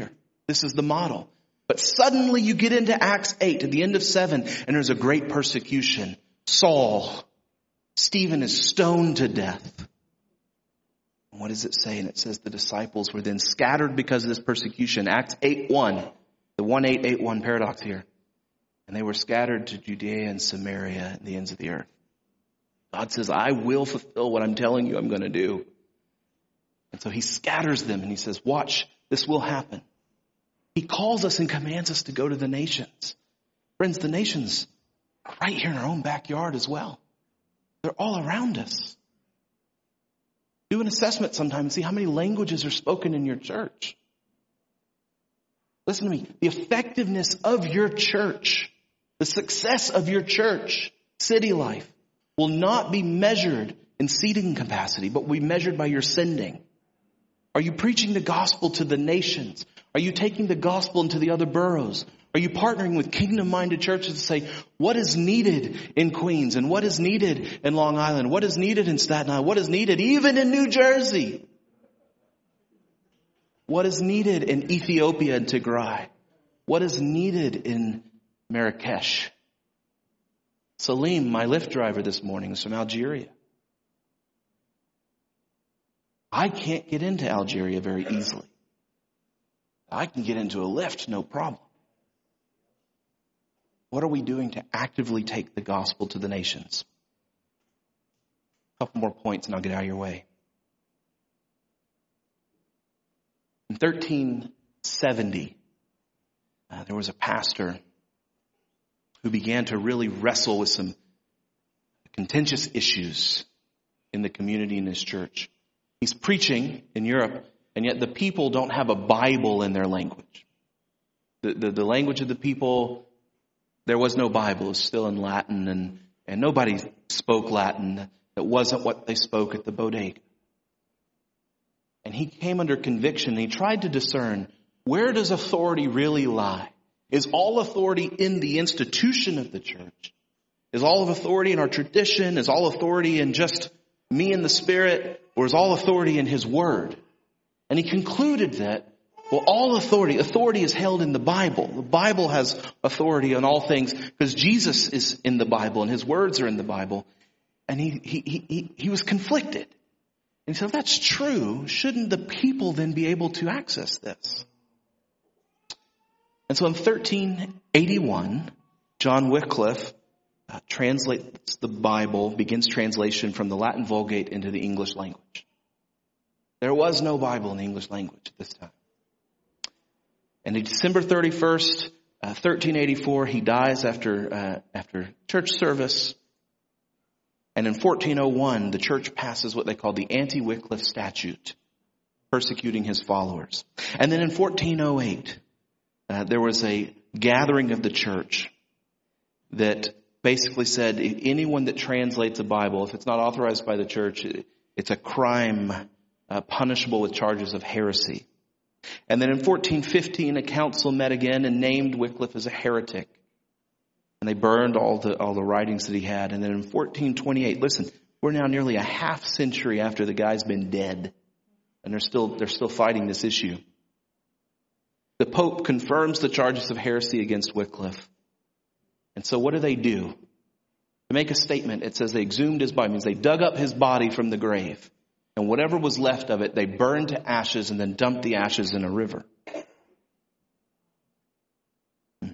This is the model. But suddenly you get into Acts 8 at the end of 7 and there's a great persecution. Saul, Stephen is stoned to death. What does it say? And it says the disciples were then scattered because of this persecution. Acts 8:1, the 1881 paradox here. And they were scattered to Judea and Samaria and the ends of the earth. God says, I will fulfill what I'm telling you I'm going to do. And so he scatters them and he says, watch, this will happen. He calls us and commands us to go to the nations. Friends, the nations are right here in our own backyard as well. They're all around us. Do an assessment sometime and see how many languages are spoken in your church. Listen to me. The effectiveness of your church, the success of your church, City Life, will not be measured in seating capacity, but will be measured by your sending. Are you preaching the gospel to the nations? Are you taking the gospel into the other boroughs? Are you partnering with kingdom-minded churches to say, what is needed in Queens and what is needed in Long Island? What is needed in Staten Island? What is needed even in New Jersey? What is needed in Ethiopia and Tigray? What is needed in Marrakesh? Salim, my Lyft driver this morning, is from Algeria. I can't get into Algeria very easily. I can get into a Lyft, no problem. What are we doing to actively take the gospel to the nations? A couple more points and I'll get out of your way. In 1370, there was a pastor who began to really wrestle with some contentious issues in the community in his church. He's preaching in Europe, and yet the people don't have a Bible in their language. The language of the people, there was no Bible. It was still in Latin, and nobody spoke Latin. That wasn't what they spoke at the bodega. And he came under conviction, and he tried to discern, where does authority really lie? Is all authority in the institution of the church? Is all of authority in our tradition? Is all authority in just me and the Spirit? Or is all authority in His Word? And he concluded that, well, all authority is held in the Bible. The Bible has authority on all things because Jesus is in the Bible and His words are in the Bible. And he was conflicted. And he said, if that's true, shouldn't the people then be able to access this? And so in 1381, John Wycliffe translates the Bible, begins translation from the Latin Vulgate into the English language. There was no Bible in the English language at this time. And on December 31st, 1384, he dies after church service. And in 1401, the church passes what they call the Anti-Wycliffe Statute, persecuting his followers. And then in 1408, there was a gathering of the church that basically said anyone that translates a Bible, if it's not authorized by the church, it's a crime punishable with charges of heresy. And then in 1415, a council met again and named Wycliffe as a heretic. And they burned all the writings that he had. And then in 1428, listen, we're now nearly a half century after the guy's been dead. And they're still fighting this issue. The Pope confirms the charges of heresy against Wycliffe. And so what do? To make a statement, it says they exhumed his body. It means they dug up his body from the grave. And whatever was left of it, they burned to ashes and then dumped the ashes in a river. In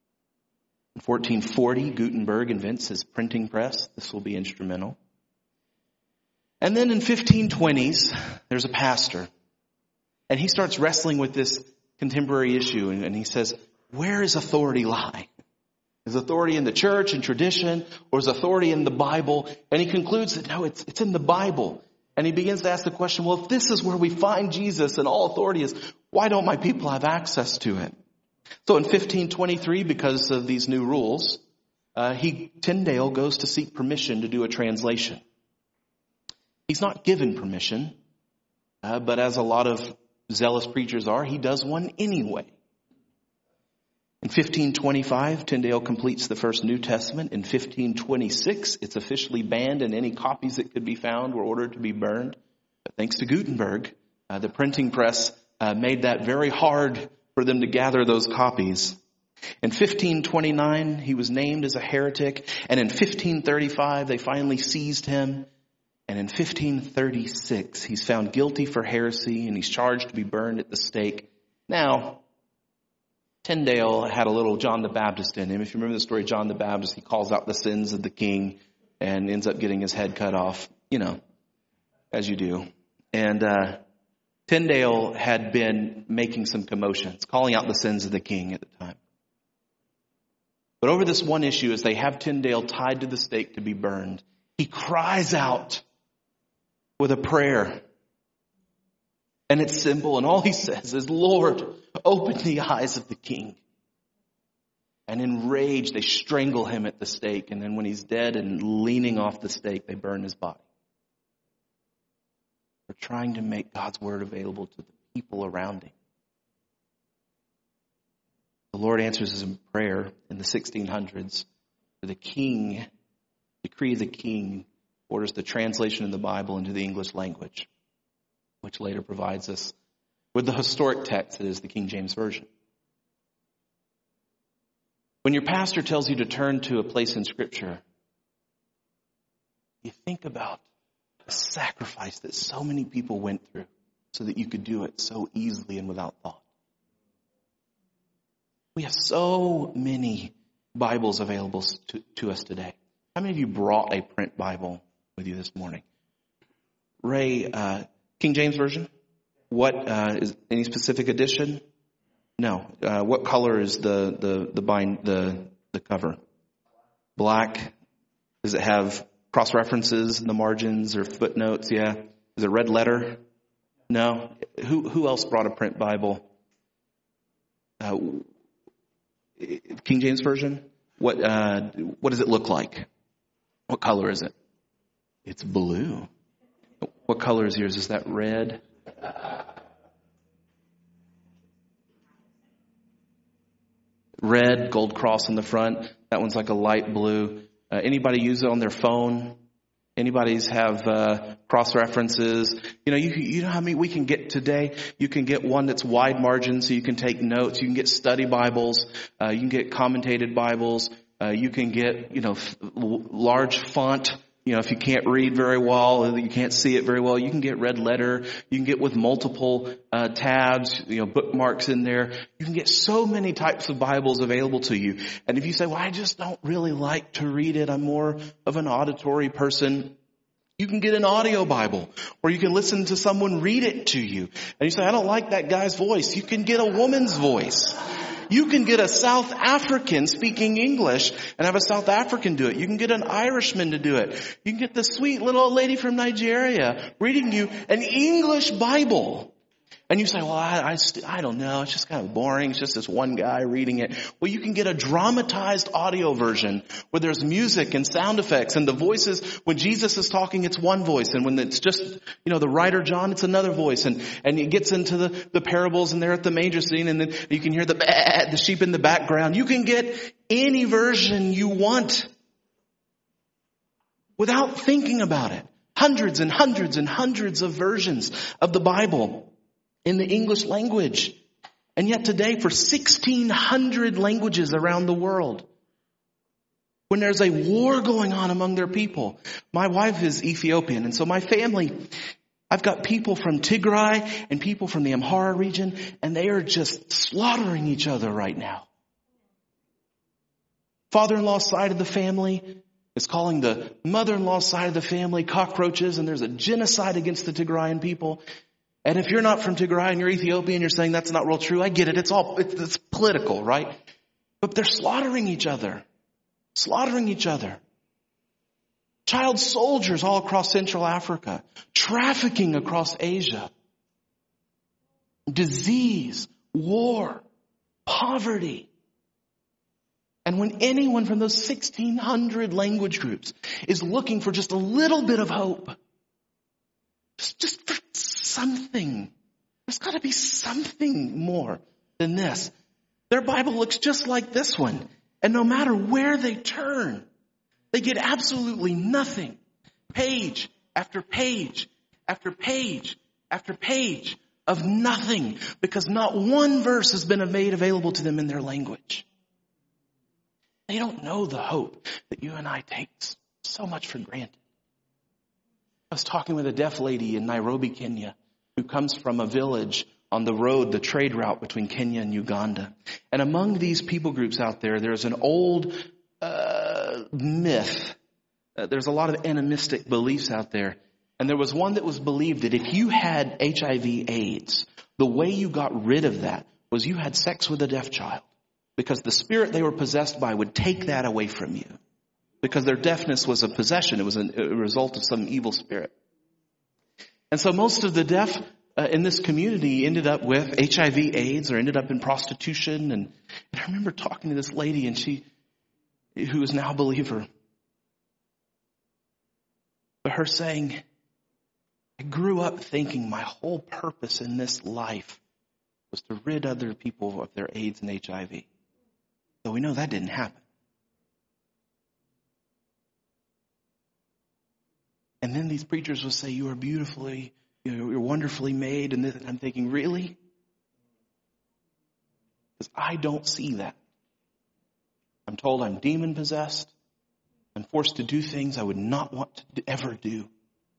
1440, Gutenberg invents his printing press. This will be instrumental. And then in 1520s, there's a pastor. And he starts wrestling with this contemporary issue. And he says, where does authority lie? Is authority in the church and tradition, or is authority in the Bible? And he concludes that no, it's in the Bible. And he begins to ask the question, well, if this is where we find Jesus and all authority is, why don't my people have access to it? So in 1523, because of these new rules, Tyndale goes to seek permission to do a translation. He's not given permission, but as a lot of zealous preachers are, he does one anyway. In 1525, Tyndale completes the first New Testament. In 1526, it's officially banned and any copies that could be found were ordered to be burned. But thanks to Gutenberg, the printing press made that very hard for them to gather those copies. In 1529, he was named as a heretic. And in 1535, they finally seized him. And in 1536, he's found guilty for heresy and he's charged to be burned at the stake. Now, Tyndale had a little John the Baptist in him. If you remember the story of John the Baptist, he calls out the sins of the king and ends up getting his head cut off, as you do. And Tyndale had been making some commotions, calling out the sins of the king at the time. But over this one issue, as they have Tyndale tied to the stake to be burned, he cries out with a prayer. And it's simple. And all he says is, Lord, open the eyes of the king. And enraged, they strangle him at the stake. And then when he's dead and leaning off the stake, they burn his body. They're trying to make God's word available to the people around him. The Lord answers his prayer in the 1600s. The king, decree of the king, orders the translation of the Bible into the English language, which later provides us with the historic text that is the King James Version. When your pastor tells you to turn to a place in Scripture, you think about the sacrifice that so many people went through so that you could do it so easily and without thought. We have so many Bibles available to us today. How many of you brought a print Bible with you this morning? Ray, King James Version? What is any specific edition? No. What color is the cover? Black. Does it have cross references in the margins or footnotes? Yeah. Is it red letter? No. Who else brought a print Bible? King James Version? What does it look like? What color is it? It's blue. What color is yours? Is that red? Red, gold cross on the front. That one's like a light blue. Anybody use it on their phone? Anybody's have cross references? You know how many we can get today? You can get one that's wide margin so you can take notes. You can get study Bibles. You can get commentated Bibles. You can get, large font. If you can't read very well, you can't see it very well, you can get red letter. You can get with multiple tabs, bookmarks in there. You can get so many types of Bibles available to you. And if you say, well, I just don't really like to read it, I'm more of an auditory person, you can get an audio Bible, or you can listen to someone read it to you. And you say, I don't like that guy's voice. You can get a woman's voice. You can get a South African speaking English and have a South African do it. You can get an Irishman to do it. You can get the sweet little old lady from Nigeria reading you an English Bible. And you say, well, I don't know. It's just kind of boring. It's just this one guy reading it. Well, you can get a dramatized audio version where there's music and sound effects and the voices. When Jesus is talking, it's one voice. And when it's just, the writer John, it's another voice. And it gets into the parables and they're at the manger scene and then you can hear the sheep in the background. You can get any version you want without thinking about it. Hundreds and hundreds and hundreds of versions of the Bible in the English language. And yet today, for 1,600 languages around the world, when there's a war going on among their people. My wife is Ethiopian, and so my family, I've got people from Tigray and people from the Amhara region, and they are just slaughtering each other right now. Father-in-law's side of the family is calling the mother-in-law's side of the family cockroaches, and there's a genocide against the Tigrayan people. And if you're not from Tigray and you're Ethiopian, you're saying that's not real true. I get it. It's political, right? But they're slaughtering each other. Slaughtering each other. Child soldiers all across Central Africa. Trafficking across Asia. Disease. War. Poverty. And when anyone from those 1,600 language groups is looking for just a little bit of hope, just for something, there's got to be something more than this. Their Bible looks just like this one. And no matter where they turn, they get absolutely nothing. Page after page after page after page of nothing, because not one verse has been made available to them in their language. They don't know the hope that you and I take so much for granted. I was talking with a deaf lady in Nairobi, Kenya, who comes from a village on the road, the trade route between Kenya and Uganda. And among these people groups out there, there's an old myth. There's a lot of animistic beliefs out there. And there was one that was believed that if you had HIV/AIDS, the way you got rid of that was you had sex with a deaf child, because the spirit they were possessed by would take that away from you, because their deafness was a possession. It was a result of some evil spirit. And so most of the deaf in this community ended up with HIV/AIDS or ended up in prostitution. And I remember talking to this lady, and who is now a believer, but her saying, I grew up thinking my whole purpose in this life was to rid other people of their AIDS and HIV. So we know that didn't happen. And then these preachers will say, you are beautifully, you're wonderfully made. And I'm thinking, really? Because I don't see that. I'm told I'm demon possessed. I'm forced to do things I would not want to ever do.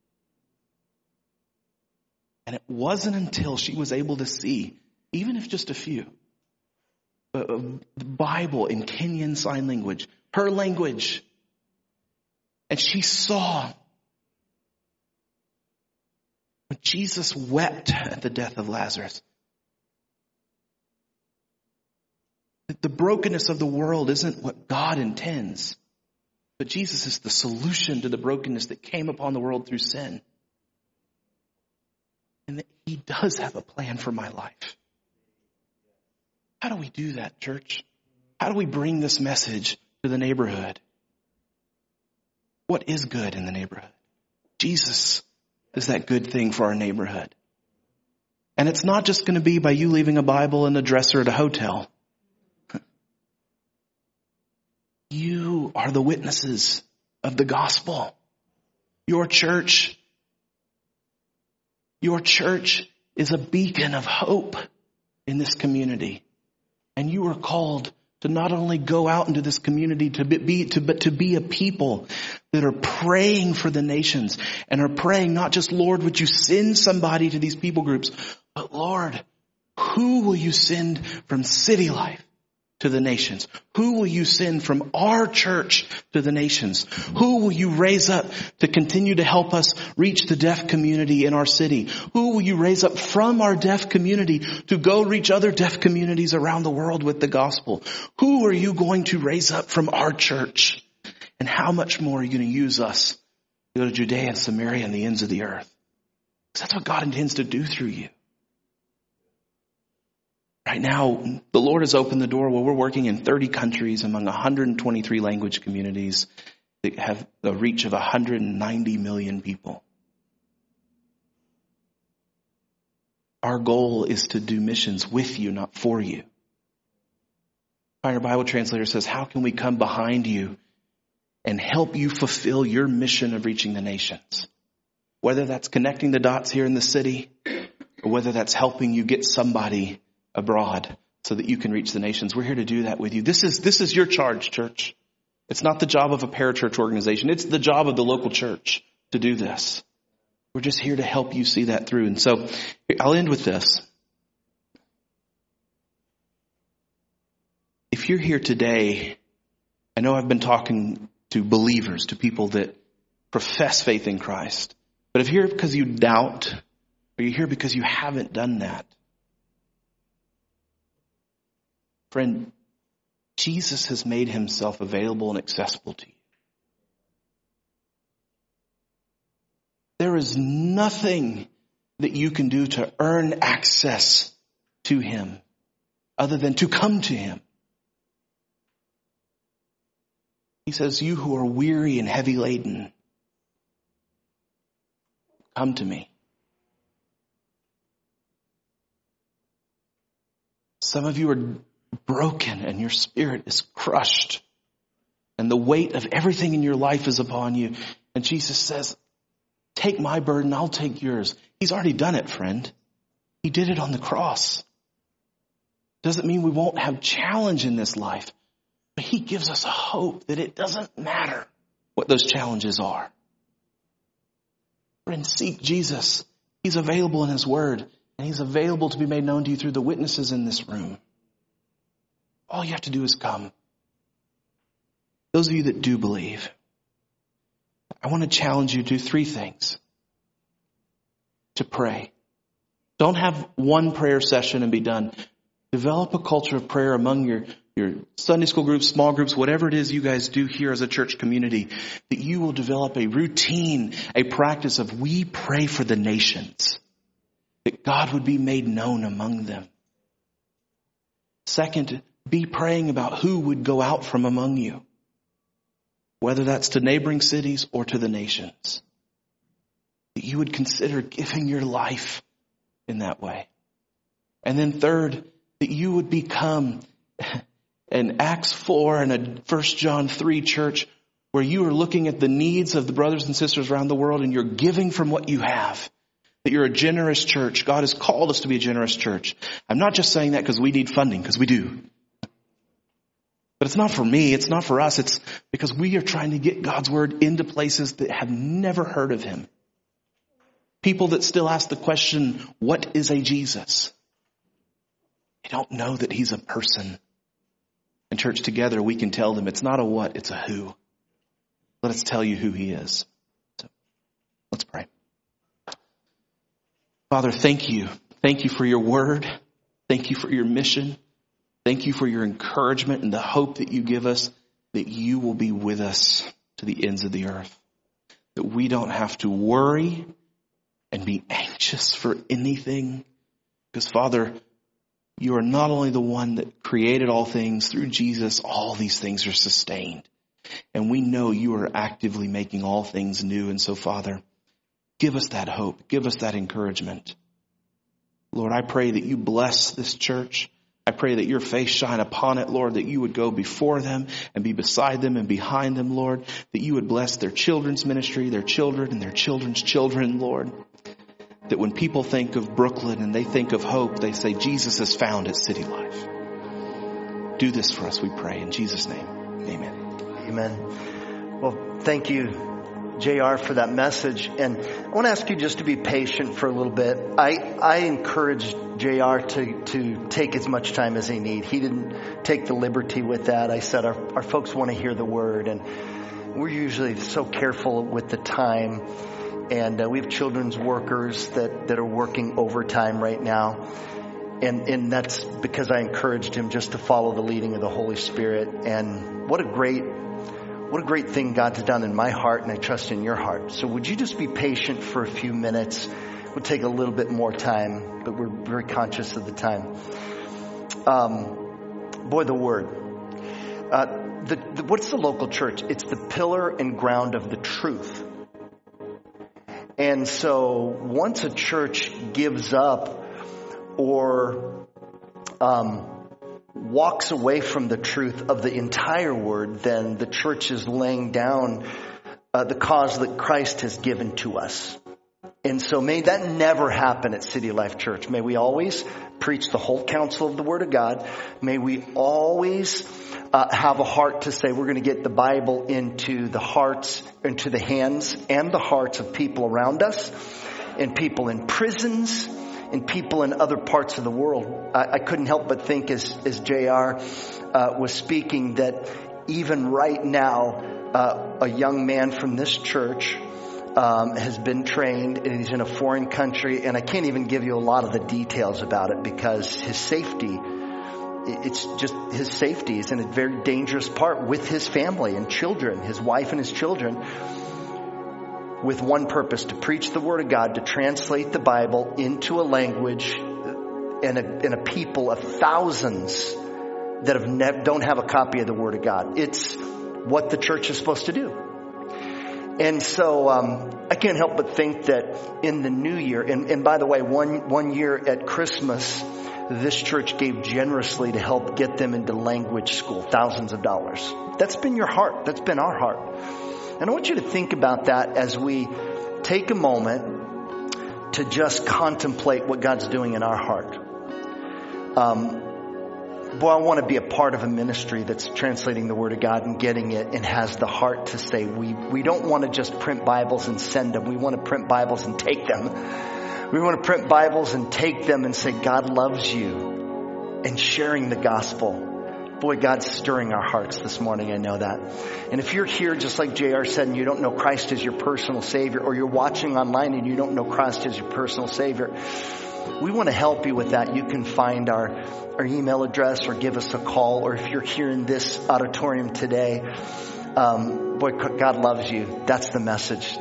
And it wasn't until she was able to see, even if just a few, the Bible in Kenyan Sign Language, her language, and she saw when Jesus wept at the death of Lazarus, that the brokenness of the world isn't what God intends, but Jesus is the solution to the brokenness that came upon the world through sin. And that he does have a plan for my life. How do we do that, church? How do we bring this message to the neighborhood? What is good in the neighborhood? Jesus is that good thing for our neighborhood. And it's not just going to be by you leaving a Bible in the dresser at a hotel. You are the witnesses of the gospel. Your church is a beacon of hope in this community. And you are called to not only go out into this community but to be a people that are praying for the nations, and are praying not just, Lord, would you send somebody to these people groups, but Lord, who will you send from City Life to the nations? Who will you send from our church to the nations? Who will you raise up to continue to help us reach the deaf community in our city? Who will you raise up from our deaf community to go reach other deaf communities around the world with the gospel? Who are you going to raise up from our church? And how much more are you going to use us to go to Judea and Samaria and the ends of the earth? Because that's what God intends to do through you. Right now, the Lord has opened the door where we're working in 30 countries among 123 language communities that have a reach of 190 million people. Our goal is to do missions with you, not for you. Pioneer Bible Translator says, how can we come behind you and help you fulfill your mission of reaching the nations? Whether that's connecting the dots here in the city, or whether that's helping you get somebody abroad so that you can reach the nations. We're here to do that with you. This is your charge, church. It's not the job of a parachurch organization. It's the job of the local church to do this. We're just here to help you see that through. And so I'll end with this. If you're here today, I know I've been talking to believers, to people that profess faith in Christ. But if you're here because you doubt, or you're here because you haven't done that, friend, Jesus has made himself available and accessible to you. There is nothing that you can do to earn access to him other than to come to him. He says, you who are weary and heavy laden, come to me. Some of you are broken and your spirit is crushed and the weight of everything in your life is upon you. And Jesus says, take my burden, I'll take yours. He's already done it, friend. He did it on the cross. Doesn't mean we won't have challenge in this life, but he gives us a hope that it doesn't matter what those challenges are. Friends, seek Jesus. He's available in his word, and he's available to be made known to you through the witnesses in this room. All you have to do is come. Those of you that do believe, I want to challenge you to do 3 things. To pray. Don't have one prayer session and be done. Develop a culture of prayer among your Sunday school groups, small groups, whatever it is you guys do here as a church community, that you will develop a routine, a practice of we pray for the nations, that God would be made known among them. Second, be praying about who would go out from among you, whether that's to neighboring cities or to the nations. That you would consider giving your life in that way. And then third, that you would become an Acts 4 and a 1 John 3 church where you are looking at the needs of the brothers and sisters around the world and you're giving from what you have. That you're a generous church. God has called us to be a generous church. I'm not just saying that because we need funding, because we do. But it's not for me. It's not for us. It's because we are trying to get God's word into places that have never heard of him. People that still ask the question, what is a Jesus? They don't know that he's a person. In church together, we can tell them it's not a what, it's a who. Let us tell you who he is. So, let's pray. Father, thank you. Thank you for your word. Thank you for your mission. Thank you for your encouragement and the hope that you give us that you will be with us to the ends of the earth. That we don't have to worry and be anxious for anything. Because, Father, you are not only the one that created all things, through Jesus, all these things are sustained. And we know you are actively making all things new. And so, Father, give us that hope. Give us that encouragement. Lord, I pray that you bless this church. I pray that your face shine upon it, Lord, that you would go before them and be beside them and behind them, Lord, that you would bless their children's ministry, their children and their children's children, Lord. That when people think of Brooklyn and they think of hope, they say Jesus is found at City Life. Do this for us, we pray. In Jesus' name, amen. Amen. Well, thank you, JR, for that message. And I want to ask you just to be patient for a little bit. I encourage JR to take as much time as they need. He didn't take the liberty with that. I said our folks want to hear the word, and we're usually so careful with the time. And we have children's workers that are working overtime right now. And that's because I encouraged him just to follow the leading of the Holy Spirit. And what a great thing God's done in my heart, and I trust in your heart. So would you just be patient for a few minutes? We'll take a little bit more time, but we're very conscious of the time. The word. What's the local church? It's the pillar and ground of the truth. And so once a church gives up or walks away from the truth of the entire word, then the church is laying down the cause that Christ has given to us. And so may that never happen at City Life Church. May we always preach the whole counsel of the Word of God. May we always have a heart to say we're going to get the Bible into the hearts, into the hands and the hearts of people around us, and people in prisons, and people in other parts of the world. I couldn't help but think as JR was speaking that even right now, a young man from this church has been trained, and he's in a foreign country, and I can't even give you a lot of the details about it because his safety is in a very dangerous part with his family and children, his wife and his children, with one purpose: to preach the Word of God, to translate the Bible into a language and a people of thousands that don't have a copy of the Word of God. It's what the church is supposed to do. And so I can't help but think that in the new year, and by the way, one year at Christmas, this church gave generously to help get them into language school, thousands of dollars. That's been your heart. That's been our heart. And I want you to think about that as we take a moment to just contemplate what God's doing in our heart. I want to be a part of a ministry that's translating the Word of God and getting it and has the heart to say, we don't want to just print Bibles and send them. We want to print Bibles and take them. We want to print Bibles and take them and say, God loves you, and sharing the gospel. Boy, God's stirring our hearts this morning. I know that. And if you're here, just like JR said, and you don't know Christ as your personal Savior, or you're watching online and you don't know Christ as your personal Savior, we want to help you with that. You can find our email address or give us a call. Or if you're here in this auditorium today, boy, God loves you. That's the message.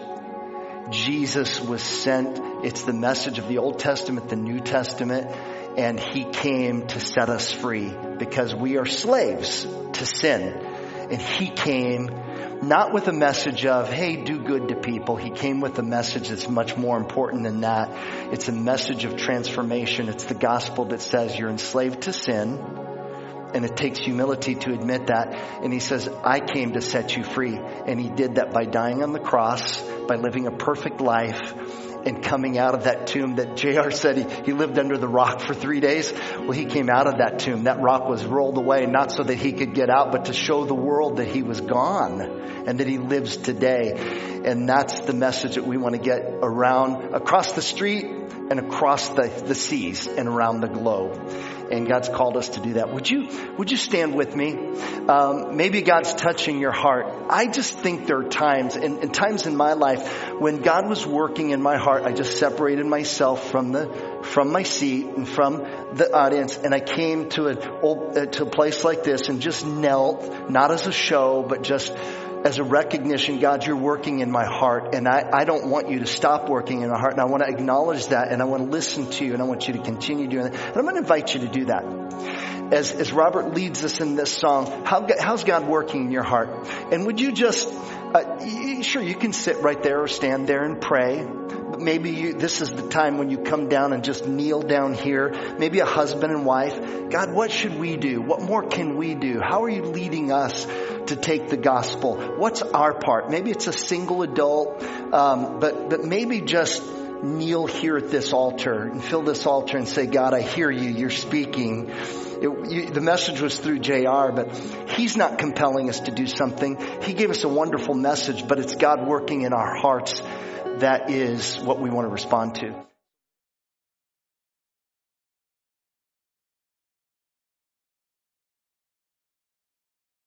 Jesus was sent. It's the message of the Old Testament, the New Testament. And he came to set us free because we are slaves to sin. And he came not with a message of, hey, do good to people. He came with a message that's much more important than that. It's a message of transformation. It's the gospel that says you're enslaved to sin. And it takes humility to admit that. And he says, I came to set you free. And he did that by dying on the cross, by living a perfect life, and coming out of that tomb that JR said he lived under the rock for 3 days. Well, he came out of that tomb. That rock was rolled away, not so that he could get out, but to show the world that he was gone and that he lives today. And that's the message that we want to get around, across the street and across the seas and around the globe. And God's called us to do that. Would you stand with me? Maybe God's touching your heart. I just think there are times, and times in my life when God was working in my heart, I just separated myself from my seat and from the audience, and I came to a place like this and just knelt, not as a show, but just as a recognition, God, you're working in my heart, and I don't want you to stop working in my heart, and I want to acknowledge that, and I want to listen to you, and I want you to continue doing that. And I'm going to invite you to do that. As Robert leads us in this song, how's God working in your heart? And would you just, sure, you can sit right there or stand there and pray. But maybe this is the time when you come down and just kneel down here. Maybe a husband and wife. God, what should we do? What more can we do? How are you leading us to take the gospel? What's our part? Maybe it's a single adult, but maybe just kneel here at this altar and fill this altar and say, God, I hear you. You're speaking. The message was through JR, but he's not compelling us to do something. He gave us a wonderful message, but it's God working in our hearts. That is what we want to respond to.